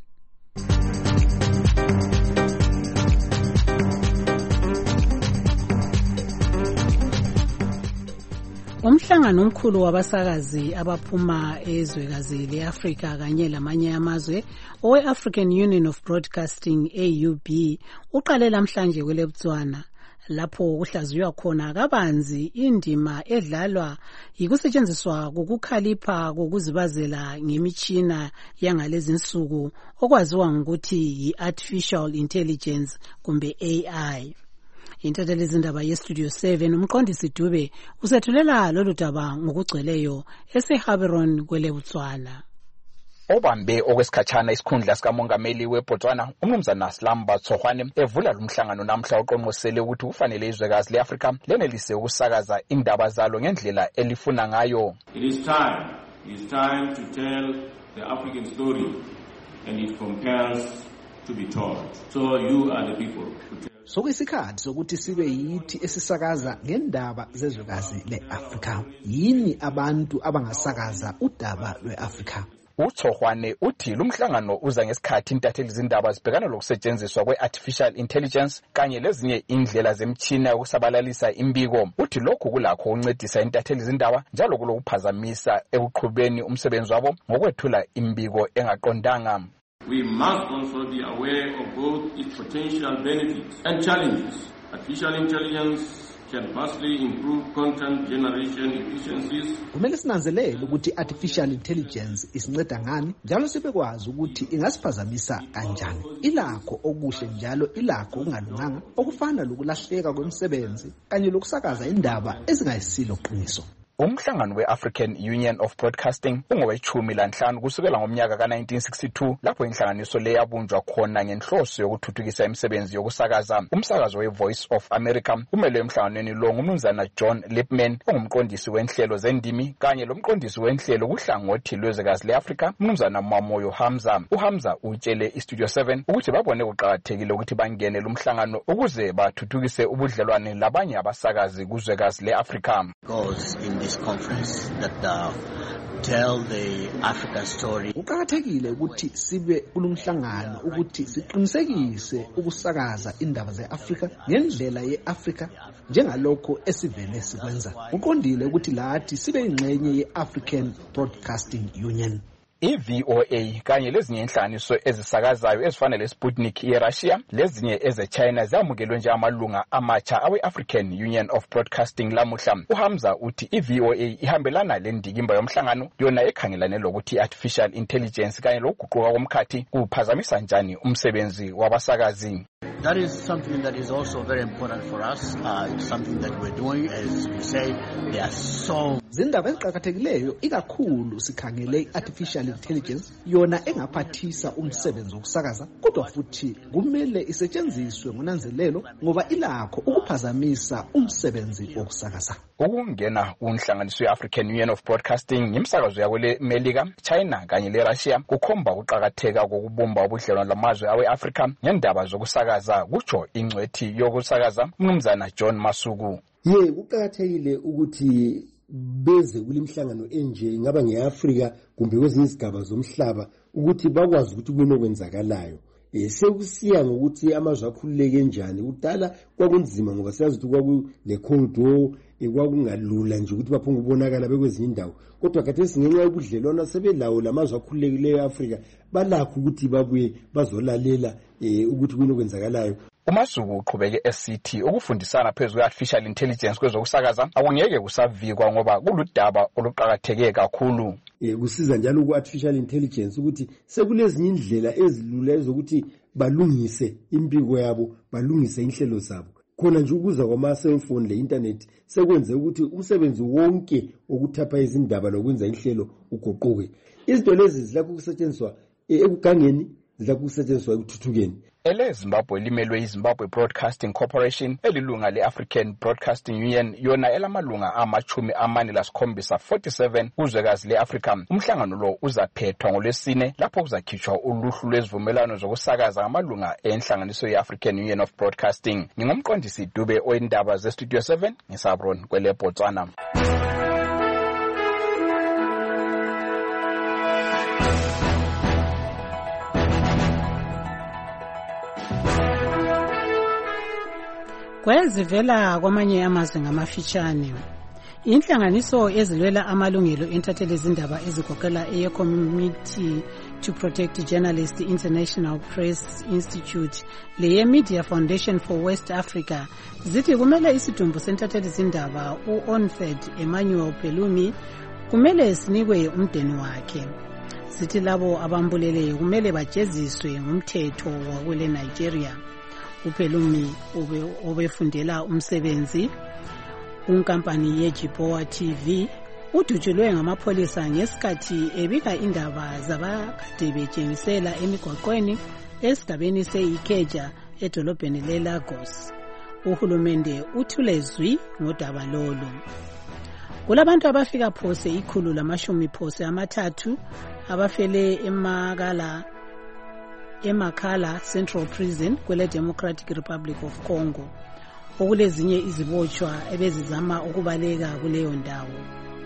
Umhlangano omkhulu wabasakazi abaphuma ezwekazi leAfrika kanye lamanye amazwe owe African Union of Broadcasting A U B uqale namhlanje kweleBotswana lapho kuhlaziywa khona kabanzi indima edlalwa yikusetshenziswa kokukhalipha kokuzibazela ngemitshina yangalezi insuku okwaziwa ngokuthi yi-artificial intelligence kumbe A I. Intatheli zindaba ye-Studio seven umqondisi Dube usethulela lolu daba ngokugcweleyo eseHaberon kweleBotswana. Obambe okwesikhatshana isikhundla sikamongameli weBotswana umnumzana Slamba Tsohwane evula lumhlangano namhla oqonqosele ukuthi kufanele izwekazi leAfrika lenelise ukusakaza indaba zalo ngendlela elifuna ngayo. It is time, it is time to tell the African story and it compels to be told. So you are the people who tell. Sokuyisikhathi sokuthi sibe yithi esisakaza ngendaba zezwekazi leAfrika. Yini abantu abangasakaza udaba lweAfrika? uTsohwane uthi lumhlangano uza ngesikhathi intatheli zindaba zibhekana lokusetshenziswa kwe-artificial intelligence kanye lezinye indlela zemtshina yokusabalalisa imbiko. Uthi lokhu kulakho ukuncedisa intatheli zindaba njalo kulokuphazamisa ekuqhubeni umsebenzi wabo ngokwethula imbiko engaqondanga. We must also be aware of both its potential benefits and challenges. Artificial intelligence can vastly improve content generation efficiencies. Kumele sinanzelele ukuthi artificial intelligence isinceda ngani njalo sibekwazi ukuthi ingasiphazamisa kanjani. Ilakho okuhle njalo ilakho okungalunganga okufana lokulahleka kwemisebenzi kanye lokusakaza indaba ezingayisilo qiniso. Umhlangano we-African Union of Broadcasting ungowechumi lanhlanu kusukela ngomnyaka ka nineteen sixty-two lapho inhlanganiso le yabunjwa khona ngenhloso yokuthuthukisa imisebenzi yokusakaza. Umsakazo we-Voice of America umele emhlanganweni lo ngumnumzana John Lipman ongumqondisi wenhlelo zendimi kanye lomqondisi wenhlelo kuhlangothi lwezwekazi leAfrika umnumzana Mamoyo Hamza. uHamza utshele iStudio seven ukuthi babone kuqakathekile ukuthi bangene lumhlangano ukuze bathuthukise ubudlelwane labanye abasakazi kuzwekazi leAfrika. In this conference that uh, tell the Africa story. Kuqakathekile ukuthi sibe kulomhlangano ukuthi siqinisekise ukusakaza indaba ze-Afrika ngendlela ye-Afrika njengalokho esivele sikwenza. Uqondile ukuthi lathi sibe ingxenye ye-African Broadcasting Union. I-V O A kanye lezinye inhlanganiso ezisakazayo ezifana le-Sputnik ye-Russia lezinye eze-China zamukelwe njengamalunga amatsha awe-African Union of Broadcasting lamuhla. uHamza uthi i-V O A ihambelana lendikimba yomhlangano yona ekhangelane lokuthi i-artificial intelligence kanye lokuguquka komkhathi kuphazamisa njani umsebenzi wabasakazi. That is something that is also very important for us. Uh, it's something that we're doing, as we say, there are so zindaba eziqhakathekileyo ikakhulu sikhangele i-artificial intelligence yona engaphathisa umsebenzi wokusakaza kodwa futhi kumele isetshenziswe ngonanzelelo ngoba ilakho ukuphazamisa umsebenzi wokusakaza. Ukungena kunhlanganiso ye-African Union of Broadcasting ngimsakazo yakwele Melika, China kanye le-Russia kukhomba ukuqakatheka kokubumba ubudlelwano lamazwe awe-Afrika ngendaba zokusakaza kutsho ingcwethi yokusakaza umnumzana John Masuku. Ye kuqakathekile ukuthi beze kulimhlangano enje ingaba ngeAfrika kumbe kwezinye izigaba zomhlaba ukuthi bakwazi ukuthi kunokwenzakalayo. Eh sekusiya ngokuthi amazwe akhululeke njani. Udala kwakunzima ngoba siyazi ukuthi kwakule Cold War ekwakungalula nje ukuthi baphunga ubonakala bekwezinye indawo. Kodwa khathesi ngenxa yobudlelwano sebelawo lamazwe akhululekileyo eAfrika balakho ukuthi babuye bazolalela eh ukuthi kunokwenzakalayo. uMasuku uqhubeke esithi ukufundisana phezulu kwe-artificial intelligence kwezokusakaza akungeke kusavikwa ngoba kuludaba oluqakatheke kakhulu. Eh kusiza njalo ku-artificial intelligence ukuthi sekulezinye indlela ezilula ezokuthi balungise impiko yabo, balungise inhlelo zabo. Khona nje ukuza kwama-cellphone le-internet sekwenze ukuthi umsebenzi wonke okuthapha izindaba lokwenza inhlelo uguquke. Izinto lezi zilapho kusetshenziswa ekugangeni, zilapho kusetshenziswa ekuthuthukeni. Ele Zimbabwe limelwe iZimbabwe Broadcasting Corporation elilunga le-African Broadcasting Union yona elamalunga amachumi amane lasikhombisa forty-seven kuzwekazi le-Afrika. Umhlangano lo uzaphethwa ngolwesine lapho kuzakhitshwa uluhlu lwezivumelwano zokusakaza ngamalunga enhlanganiso ye-African Union of Broadcasting. Ngingumqondisi Dube oyindaba ze-Studio seven ngisabron kwele Botswana. Kwezivela kwamanye amazwe ngamafitshane. Inhlanganiso ezilwela amalungelo entathelwe izindaba ezigoqela eye-Committee to Protect Journalists International Press Institute leye Media Foundation for West Africa zithi kumele isidumbu sentathelwe izindaba u-Onfed Emmanuel Pelumi kumele sinikwe umdeni wakhe. Zithi labo abambuleleyo kumele bajeziswe ngumthetho wakwele Nigeria. uPelumi obefundela umsebenzi kunkampani yeJiboa T V udutshulwe ngamapholisa ngesikhathi ebika indaba zabakade betshengisela emigwaqweni esigabeni se-Ikeja edolobheni le-Lagos. Uhulumende uthule zwi ngodaba lolu. Kulabantu abafika phose ikhulu lamashumi phose amathathu abafele emakala eMakala Central Prison kwele Democratic Republic of Congo. Okulezinye izibotshwa ebezizama ukubaleka kuleyo ndawo.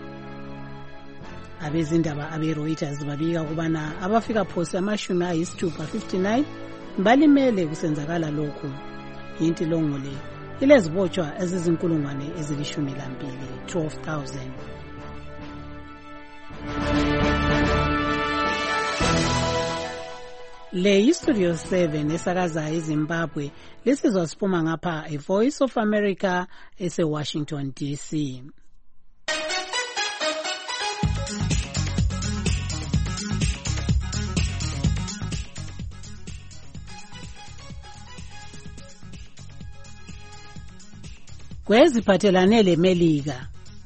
Abezindaba abe-Reuters babika kubana abafika phose amashumi ayisithupha fifty-nine balimele kusenzakala lokhu. Intilongo le ilezibotshwa ezizinkulungwane ezilishumi lambili twelve thousand. Le iStudio seven esakaza eZimbabwe lesizwa siphuma ngapha eVoice of America ese-Washington D C. Kweziphathelane leMelika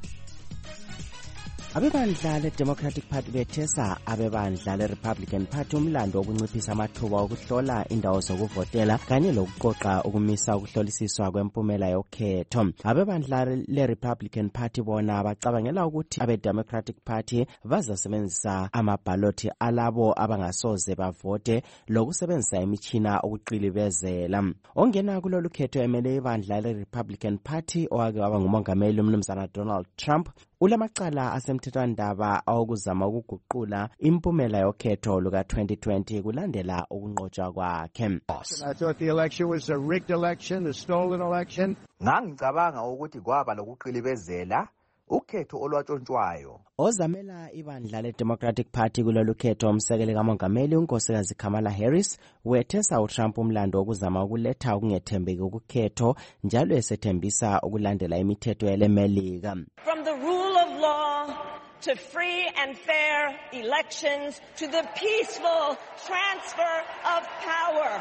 abebandla le-Democratic Party bethesa abebandla le-Republican Party umlando wokunciphisa amathuba okuhlola indawo zokuvotela kanye lokuqoqa ukumisa ukuhlolisiswa kwempumela yokhetho. Abebandla le-Republican Party bona bacabangela ukuthi abe-Democratic Party bazasebenzisa amabhaloti alabo abangasoze bavote lokusebenzisa imitshina ukuqilibezela. Ongena kulolu khetho emele ibandla le-Republican Party owake waba ngumongameli umnumzana Donald Trump ulamacala asemthethwandaba awokuzama ukuguqula impumela yokhetho luka twenty twenty kulandela ukunqotshwa kwakhe. I thought the election was a rigged election, a stolen election. Ngangicabanga ukuthi kwaba lokuqilibezela ukhetho olwatshontshwayo. Ozamela ibandla le-Democratic Party kulolu khetho umsekeli kamongameli unkosikazi Kamala Harris wethesa uTrump umlando wokuzama ukuletha ukungethembeki ukukhetho njalo esethembisa ukulandela imithetho yelemelika. From the rule of law to free and fair elections to the peaceful transfer of power.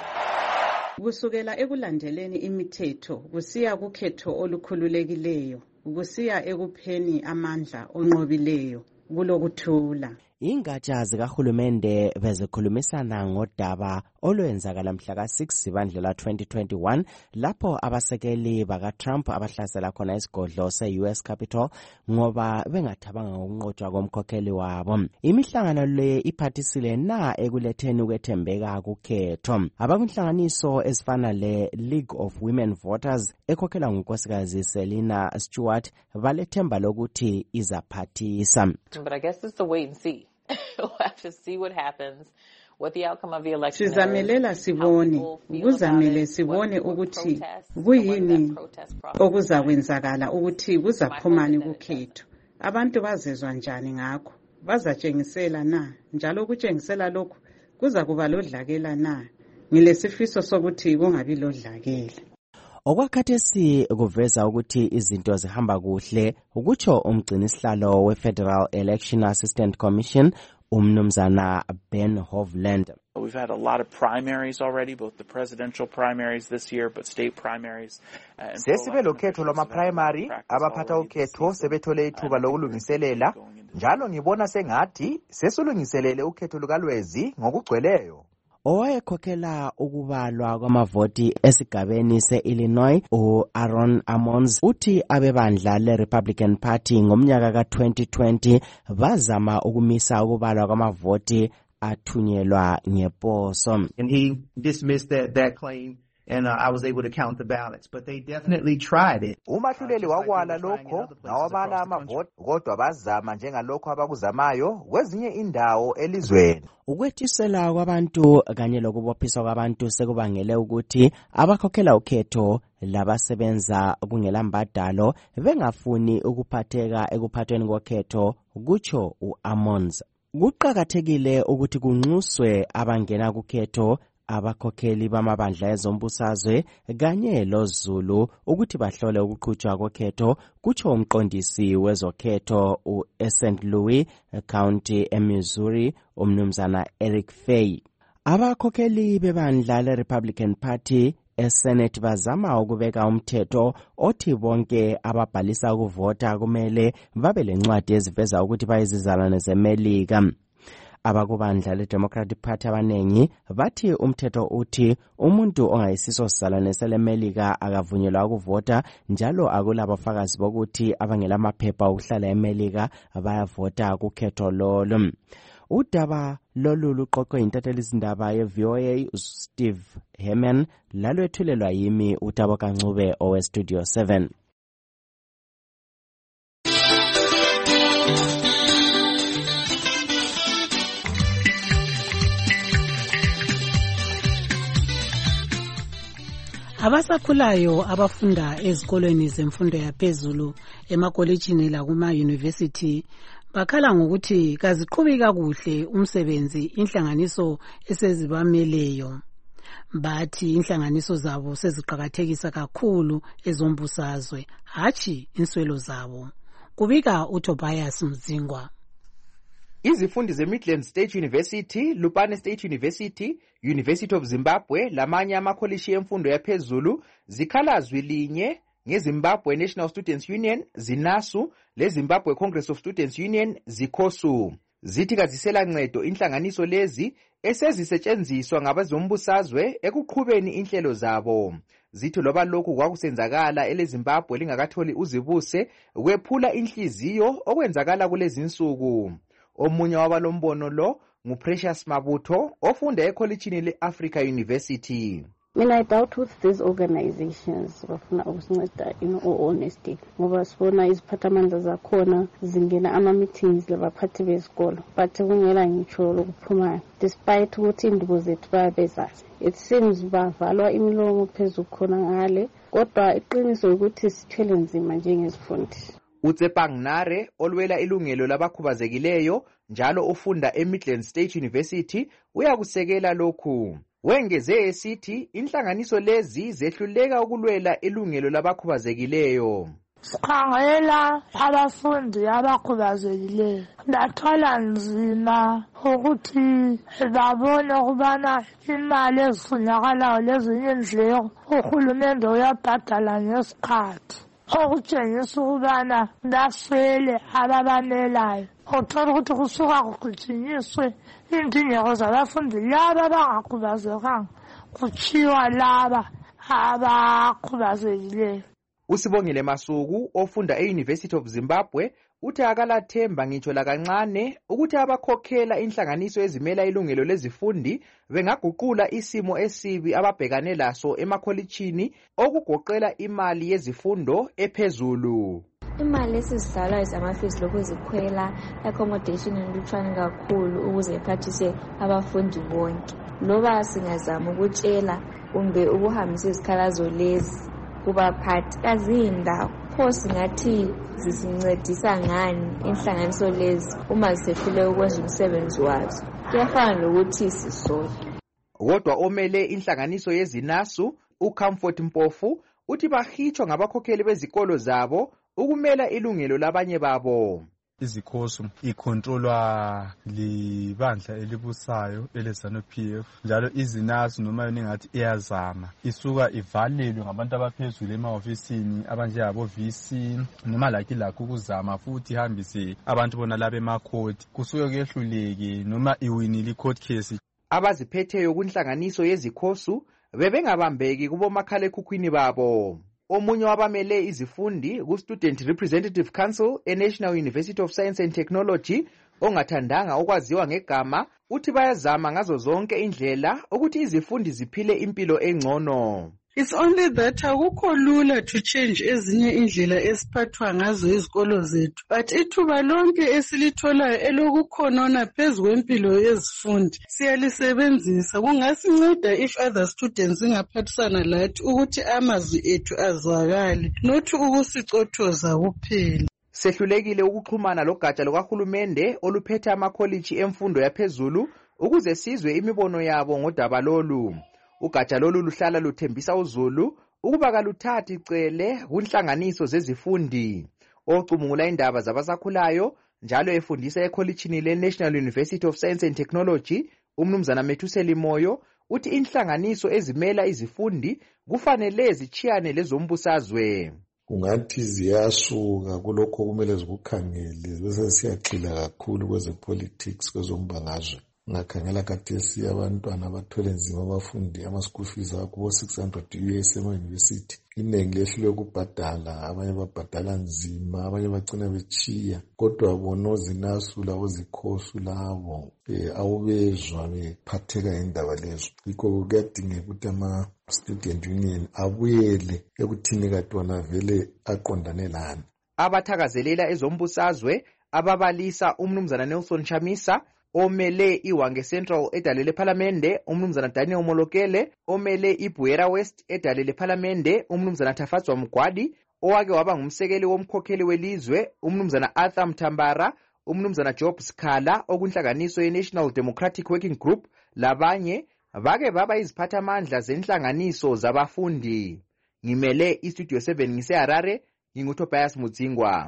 Kusukela ekulandeleni imithetho kusiya kukhetho olukhululekileyo kusiya ekupheni amandla onqobileyo kulokuthula. Ingatsha zikahulumende bezikhulumisana ngodaba olwenzakala mhla ka six Zibandlela twenty twenty-one lapho abasekeli baka-Trump abahlasela khona isigodlo se-U S Capitol ngoba bengathabanga ngokunqotshwa komkhokheli wabo. Imihlangano le iphathisile na ekuletheni ukwethembeka kukhetho. Abakunhlanganiso ezifana le-League of Women Voters ekhokhelwa ngunkosikazi Selina Stewart balethemba lokuthi izaphathisa. But I guess it's the wait and see. We'll have to see what happens, what the outcome of the election is. Sizamelela sibone, kuzamele sibone ukuthi kuyini okuzakwenzakala ukuthi kuzaphumani kukhetho. Abantu bazezwa njani ngakho? Bazatshengisela na? Njalo ukutshengisela lokhu kuza kuba lodlakela na? Ngilesifiso sokuthi kungabi lodlakela. Okwakhathesi kuveza ukuthi izinto zihamba kuhle ukutsho umgcinisihlalo we-Federal Election Assistant Commission umnumzana Ben Hovland. We've had a lot of primaries already, both the presidential primaries this year, but state primaries. Uh, Sesibe lokhetho loma primary abaphatha ukhetho sebethole ithuba lokulungiselela njalo ngibona sengathi sesulungiselele ukhetho lukalwezi ngokugcweleyo. Owayekhokhela ukubalwa kwamavoti esigabeni se-Illinois u-Aaron Ammons uthi abebandla le-Republican Party ngomnyaka ka twenty twenty bazama ukumisa ukubalwa kwamavoti athunyelwa ngeposo. And he dismissed that, that claim. And uh, I was able to count the ballots, but they definitely tried it. Umahluleli wakwala lokho nawabala amavoti kodwa bazama njengalokho abakuzamayo kwezinye indawo elizweni. Ukwethisela kwabantu kanye lokubophiswa kwabantu sekubangele ukuthi abakhokhela ukhetho labasebenza kungela mbadalo bengafuni ukuphatheka ekuphathweni kokhetho kutsho u-Ammons. Kuqakathekile ukuthi kunxuswe abangena kukhetho abakhokheli bamabandla ezombusazwe kanye loZulu ukuthi bahlole ukuqhutshwa kokhetho kutsho umqondisi wezokhetho u-Saint Louis County eMissouri umnumzana Eric Fay. Abakhokheli bebandla le-Republican Party eSenate bazama ukubeka umthetho othi bonke ababhalisa ukuvota kumele babe lencwadi eziveza ukuthi bayizizalwane zeMelika. Abakubandla le-Democratic Party abanengi bathi umthetho uthi umuntu ongayisiso sizalwane selemelika akavunyelwa ukuvota njalo akulabafakazi bokuthi abangela amaphepha okuhlala eMelika bayavota kukhetho lolo. Udaba lolu luqoqwe intathelizindaba ye-V O A Steve Herman lalwethulelwa yimi uTabo Kancube owe-Studio seven. Abasakhulayo abafunda ezikolweni zemfundo yaphezulu emakolejini lakuma university bakhala ngokuthi kaziqhubi kakuhle umsebenzi inhlanganiso esezibameleyo. Bathi inhlanganiso zabo seziqhakathekisa kakhulu ezombusazwe hachi inswelo zabo. Kubika uTobias Mzingwa. Izifundi ze-Midland State University, Lupane State University, University of Zimbabwe lamanye amakolishi emfundo yaphezulu zikhala zwi linye ngeZimbabwe National Students Union ZINASU leZimbabwe Congress of Students Union ZICOSU. Zithi kazisela ncedo inhlanganiso lezi esezisetshenziswa ngabezombusazwe ekuqhubeni inhlelo zabo. Zithi loba lokhu kwakusenzakala eleZimbabwe lingakatholi uzibuse kwephula inhliziyo okwenzakala kulezi insuku. Omunye wabalombono lo nguPrecious Mabutho ofunda ekholejini le-Africa University. Mina I doubt with these organizations bafuna ukusinceda in all honesty ngoba sibona iziphathamandla zakhona zingena ama-meetings labaphathi bezikolo but kungela ngitsho lokuphumayo despite ukuthi indubo zethu bayabezazi. It seems bavalwa imilomo phezulu khona ngale kodwa iqiniso ukuthi sithwele nzima njengezifundi. uTsepang Nare olwela ilungelo labakhubazekileyo njalo ufunda eMidlands State University uyakusekela lokhu. Wengeze esithi inhlanganiso lezi zehluleka ukulwela ilungelo labakhubazekileyo. Sikhangela abafundi abakhubazekileyo bathwala nzima ukuthi babone ukubana imali ezifunakalayo lezinye indleko uhulumende uyabhadala ngesikhathi okutshengisa ukubana baswele ababanelayo. Uthola ukuthi kusuka kugijinyiswe indingeko zabafundi laba abangakhubazekanga kuchiwa laba abakhubazekileyo. Usibongile Masuku ofunda e-University of Zimbabwe uthi akalathemba ngitsho lakancane ukuthi abakhokhela inhlanganiso ezimela ilungelo lezifundi bengaguqula isimo esibi ababhekane laso emakholitshini okugoqela imali yezifundo ephezulu. Imali esizidalwa izamafees lokuzikhwela accommodation enlutshwane kakhulu ukuze iphathise abafundi bonke. Loba singazama ukutshela kumbe ukuhambisa izikhalazo lezi kubaphathi kazindawo pho singathi zisincedisa ngani inhlanganiso lezi uma zisehlule ukwenza umsebenzi wazo. Kuyafana lokuthi sisonke. Kodwa omele inhlanganiso yezinasu uComfort Mpofu uthi bahitshwa ngabakhokheli bezikolo zabo ukumela ilungelo labanye babo. Izikhoso icontrolwa libandla elibusayo eleZANU-P F njalo izinasu noma yona ngathi iyazama isuka ivalelwe ngabantu abaphezulu emahofisini abanjengabo V C noma laki lakho ukuzama futhi ihambise abantu bona laba emakhoti kusuke kuyehluleke noma iwinile icourt case. Abaziphetheyo kunhlanganiso yezikhoso bebengabambeki kubomakhala ekhukhwini babo. Omunye wabamele izifundi ku-Student Representative Council e-National University of Science and Technology ongathandanga okwaziwa ngegama uthi bayazama ngazo zonke indlela ukuthi izifundi ziphile impilo engcono. It's only that akukho lula to change ezinye indlela esiphathwa ngazo izikolo zethu but ithuba lonke esilitholayo elokukhonona phezu kwempilo yezifundi siyalisebenzisa kungasinceda if other students ingaphathisana lathi ukuthi amazwi ethu azwakale not ukusicothoza kuphela. Sehlulekile ukuxhumana logatsha lukahulumende oluphethe amakholiji emfundo yaphezulu ukuze sizwe imibono yabo ngodaba lolu. Ugatsha lolu luhlala luthembisa uZulu ukuba kaluthathi icele kunhlanganiso zezifundi. Ocubungula indaba zabasakhulayo njalo efundisa ekholitshini le-National University of Science and Technology umnumzana Methuseli Moyo uthi inhlanganiso ezimela izifundi kufanele zichiyane lezombusazwe. Ungathi ziyasuka kulokho kumele zikukhangele bese siyagxila kakhulu kwezepolitics kwezombangazwe. Ngakhangela kathesi abantwana abathwele nzima abafundi ama-school fees akubo six hundred U S ema-university. Inengi lehlulwe ukubhadala, abanye babhadala nzima, abanye bagcina bechiya. Kodwa bona ozinasu labo zikhosu labo eh awubezwa bephatheka indaba lezo. Yikho kuyadingeka ukuthi ama-student union abuyele ekuthini kade wona vele aqondane lana. Abathakazelela ezombusazwe ababalisa umnumzana Nelson Chamisa omele iWange Central edalele Parliamente umnumzana Daniel Molokele, omele iBuera West edalele Parliamente umnumzana Tafatswa Mgwadi, owake waba ngumsekeli womkhokheli welizwe umnumzana Arthur Mtambara, umnumzana Job Skhala okunhlanganiso ye-National Democratic Working Group labanye bake baba iziphathamandla zenhlanganiso zabafundi. Ngimele iStudio seven ngise Harare, nginguTobias Mudzingwa.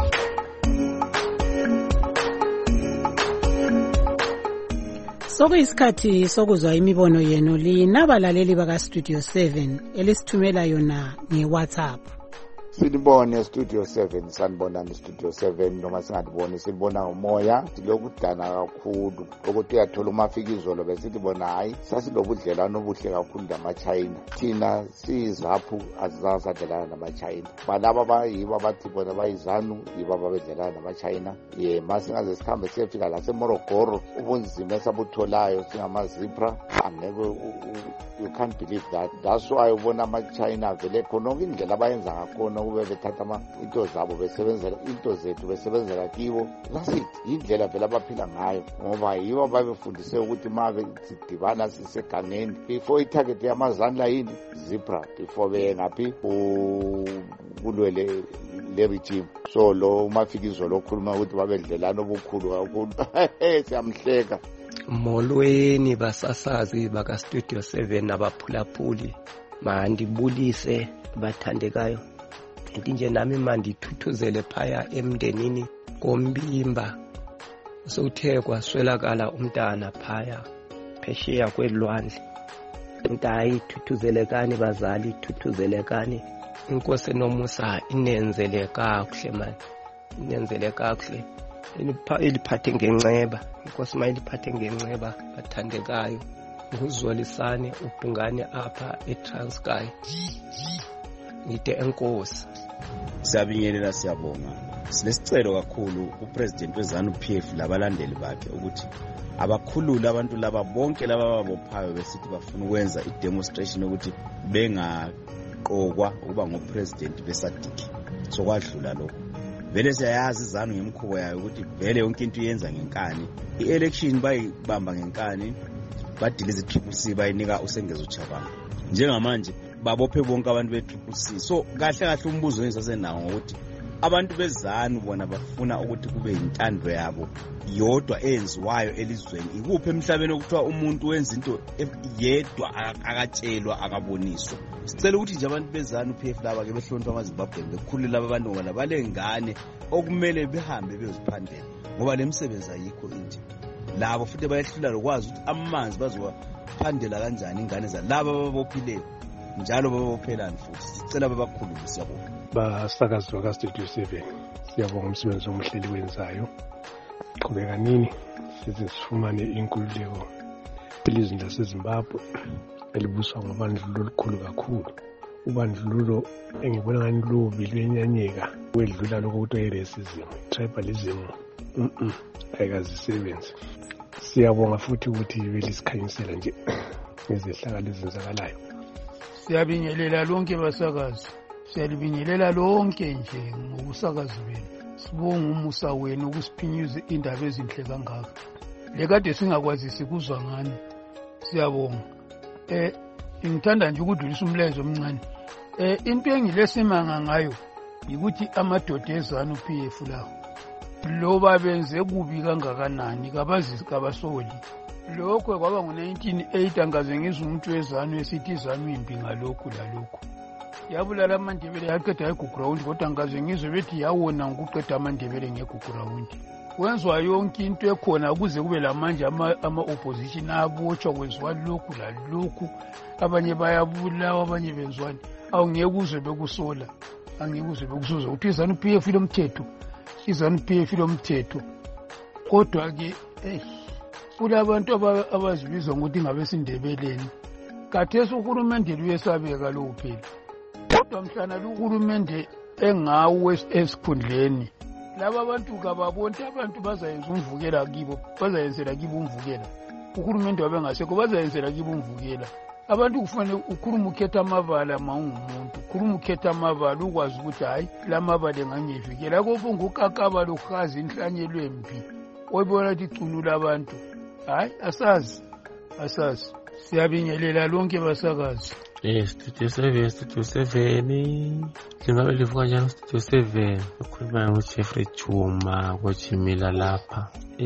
Sokuyisikhathi sokuzwa imibono yenu linabalaleli baka Studio seven elisithumela yona ngeWhatsApp. Silibone Studio seven, sanibonani Studio seven, noma singaliboni silibona ngomoya. Silokudana kakhulu ukuthi uyathola umafikizolo besithi bona hayi sasilobudlelano obuhle kakhulu namaChina. Thina sizaphu azizasadlelana namaChina. Balaba bayibo abathi bona bayizanu yibo ababedlelana namaChina. Ye masingaze sikhambe siyefika la seMorogoro ubunzima esabutholayo singamazipra angeke you can't believe that. That's why ubona amaChina vele khona indlela abayenza ngakhona kube bethatha ama into zabo besebenzela into zethu besebenzela kibo. That's it. Indlela vele abaphila ngayo ngoba yibo babefundise ukuthi mabe sidibana sisegangeni before itarget yamazandla yini zebra before bengaphi kulwele le regime. So lo mafikizo lokhuluma ukuthi babedlelana obukhulu kakhulu siyamhleka. Molweni basasazi baka Studio seven abaphulaphuli mandibulise bathandekayo. Kanti nje nami mandithuthuzele phaya emndenini koMbimba sokuthe kwaswelakala umntana phaya phesheya kwelwandle. Ntayi thuthuzelekani bazali thuthuzelekani. Inkosi nomusa inenzele kakuhle man. Inenzele kakuhle. Iliphathe ngenceba. Inkosi mayiliphathe ngenceba bathandekayo. Nguzwolisane ubhungane apha eTranskei. Ngide enkosi. Siyabingelela siyabonga. Sinesicelo kakhulu uPresident weZANU P F labalandeli bakhe ukuthi abakhulula abantu laba bonke laba ababophayo besithi bafuna ukwenza idemonstration ukuthi bengaqokwa ukuba ngopresident besadiki. So kwadlula lokho. Vele siyayazi iZANU ngemkhubo yayo ukuthi vele yonke into iyenza ngenkani. I-election bayibamba ngenkani. Badilize i-Triple C bayinika uSengezo Chabanga. Njengamanje babophe bonke abantu be-Triple C. So kahle kahle umbuzo engisasenawo ngokuthi abantu beZANU bona bafuna ukuthi kube intando yabo yodwa enziwayo elizweni. Ikuphi emhlabeni okuthiwa umuntu wenza into yedwa akatshelwa akaboniswa. Sicela ukuthi nje abantu beZANU P F laba ke behlonipha amaZimbabwe bekhulula abantu ngoba balengane okumele behambe beyoziphandela ngoba lemsebenzi ayikho inje. Labo futhi bayehlula lokwazi ukuthi amanzi bazowaphandela kanjani ingane zalabo ababophileyo njalo babophelani futhi. Sicela babakhulule siyabonga. Basakazi baka Studio seven siyabonga umsebenzi omhleli wenzayo. Qhubeka nini size sifumane inkululeko elizweni laseZimbabwe elibuswa ngobandlululo olukhulu kakhulu. Ubandlululo engibona ngani lobi lwenyanyeka wedlula lokho kuthiwa i-racism, tribalism. Mhm. Ayikazisebenzi. Siyabonga futhi ukuthi belisikhanyisela nje ngezehlakalo ezenzakalayo. Siyabingelela lonke basakazi. Siyalibingelela lonke nje ngokusakaza benu. Sibonga umusa wenu ukusiphinyuza indaba ezinhle kangaka. Lekade singakwazisi kuzwa ngani. Siyabonga. Eh ngithanda nje ukudlulisa umlayezo omncane. Eh into engilesimanga ngayo ukuthi amadoda eZANU P F lawo loba benze kubi kangakanani kabazi kabasoli. Lokho kwaba ngo nineteen eighty angaze ngizwe umuntu weZANU esithi iZANU imbi ngalokho lalokho. Yabulala amandebele yaqeda eGugurawundi kodwa angaze ngizwe bethi yawona ngokuqeda amandebele ngeGugurawundi. Wenzwa yonke into ekhona kuze kube lamanje ama, ama opposition abotshwa kwenziwa lokhu lalokhu. Abanye bayabulawa abanye benzwani. Awungeke uzwe bekusola. Angeke uzwe bekusoza ukuthi iZANU P F ilomthetho. iZANU P F ilomthetho. Kodwa ke eh kulabantu abazibiza ngokuthi ngabesindebeleni. Kathesi uhulumende luyesabeka lo phela. Kodwa mhlana uhulumende engawo esikhundleni. Laba bantu kababonke abantu bazayenza umvukela kibo, bazayenzela kibo umvukela. Uhulumende wabengasekho bazayenzela kibo umvukela. Abantu kufanele ukhuluma ukhetha amabala mawungumuntu. Ukhuluma ukhetha amabala ukwazi ukuthi hayi lamabala engangivikela kopho ngukakaba lokhazi inhlanyelwe empi. Oyibona ukuthi icunula abantu. Hayi asazi. Asazi. Siyabingelela lonke basakazi. Eh Studio seven Studio seven singabe livuka njalo Studio seven ukhuluma ngoJeffrey Chuma koJimila lapha.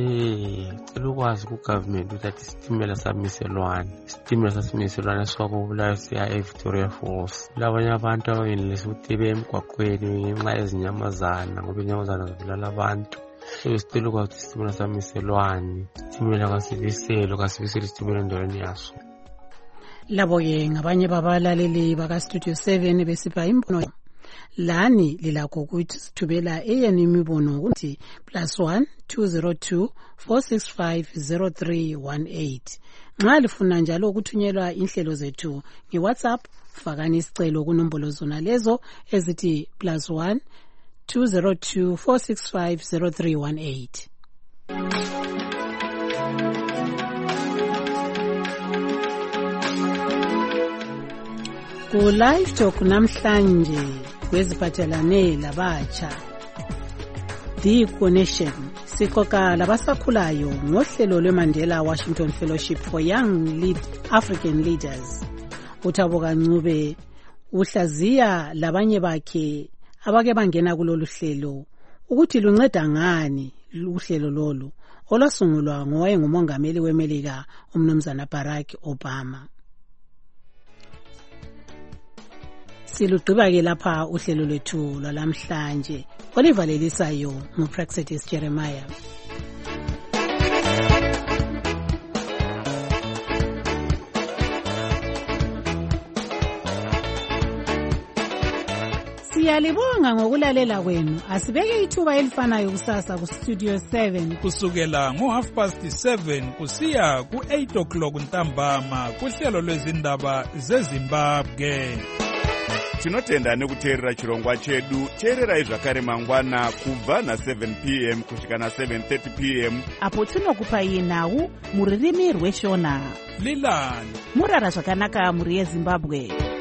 Eh cela ukwazi ku government ukuthi isitimela samiselwane isitimela sasimiselwane swakubulayo siya eVictoria Falls. Labanye abantu abayinilisa ukuthi bemgwaqweni ngenxa yezinyamazana ngoba inyamazana zibulala abantu. So sicela ukwazi isitimela samiselwane isitimela kasibiselo kasibiselo isitimela endaweni yaso. Labo ke ngabanye babalaleli baka Studio seven besipha imbono lani lilakho ukuthubela eyenu imibono ukuthi plus one two zero two four six five zero three one eight. Nxa lifuna njalo ukuthunyelwa inhlelo zethu nge-WhatsApp, fakani isicelo kunombolo zona lezo ezithi plus one two zero two four six five zero three one eight. Ku live talk namhlanje kweziphathelane labatsha The Connection sikoka labasakhulayo ngohlelo lweMandela Washington Fellowship for Young Lead African Leaders. Uthaboka Ncube uhlaziya labanye bakhe abake bangena kulolu hlelo ukuthi lunceda ngani uhlelo lolu olwasungulwa ngowayengumongameli weMelika uMnumzana Barack Obama. Silugqiba ke lapha uhlelo lwethu lwalamhlanje olivalelisayo nguPraxetis Jeremiah. Siyalibonga ngokulalela kwenu. Asibeke ithuba elifanayo kusasa ku Studio seven kusukela ngo half past seven kusiya ku eight o'clock ntambama kuhlelo lwezindaba zeZimbabwe. Tinotenda nekuteerera chirongwa chedu. Teererai zvakare mangwana kubva na seven p m kusvika na seven thirty p m apo tinokupai nhau muririmi rweshona. Lilani murara zvakanaka muri yeZimbabwe.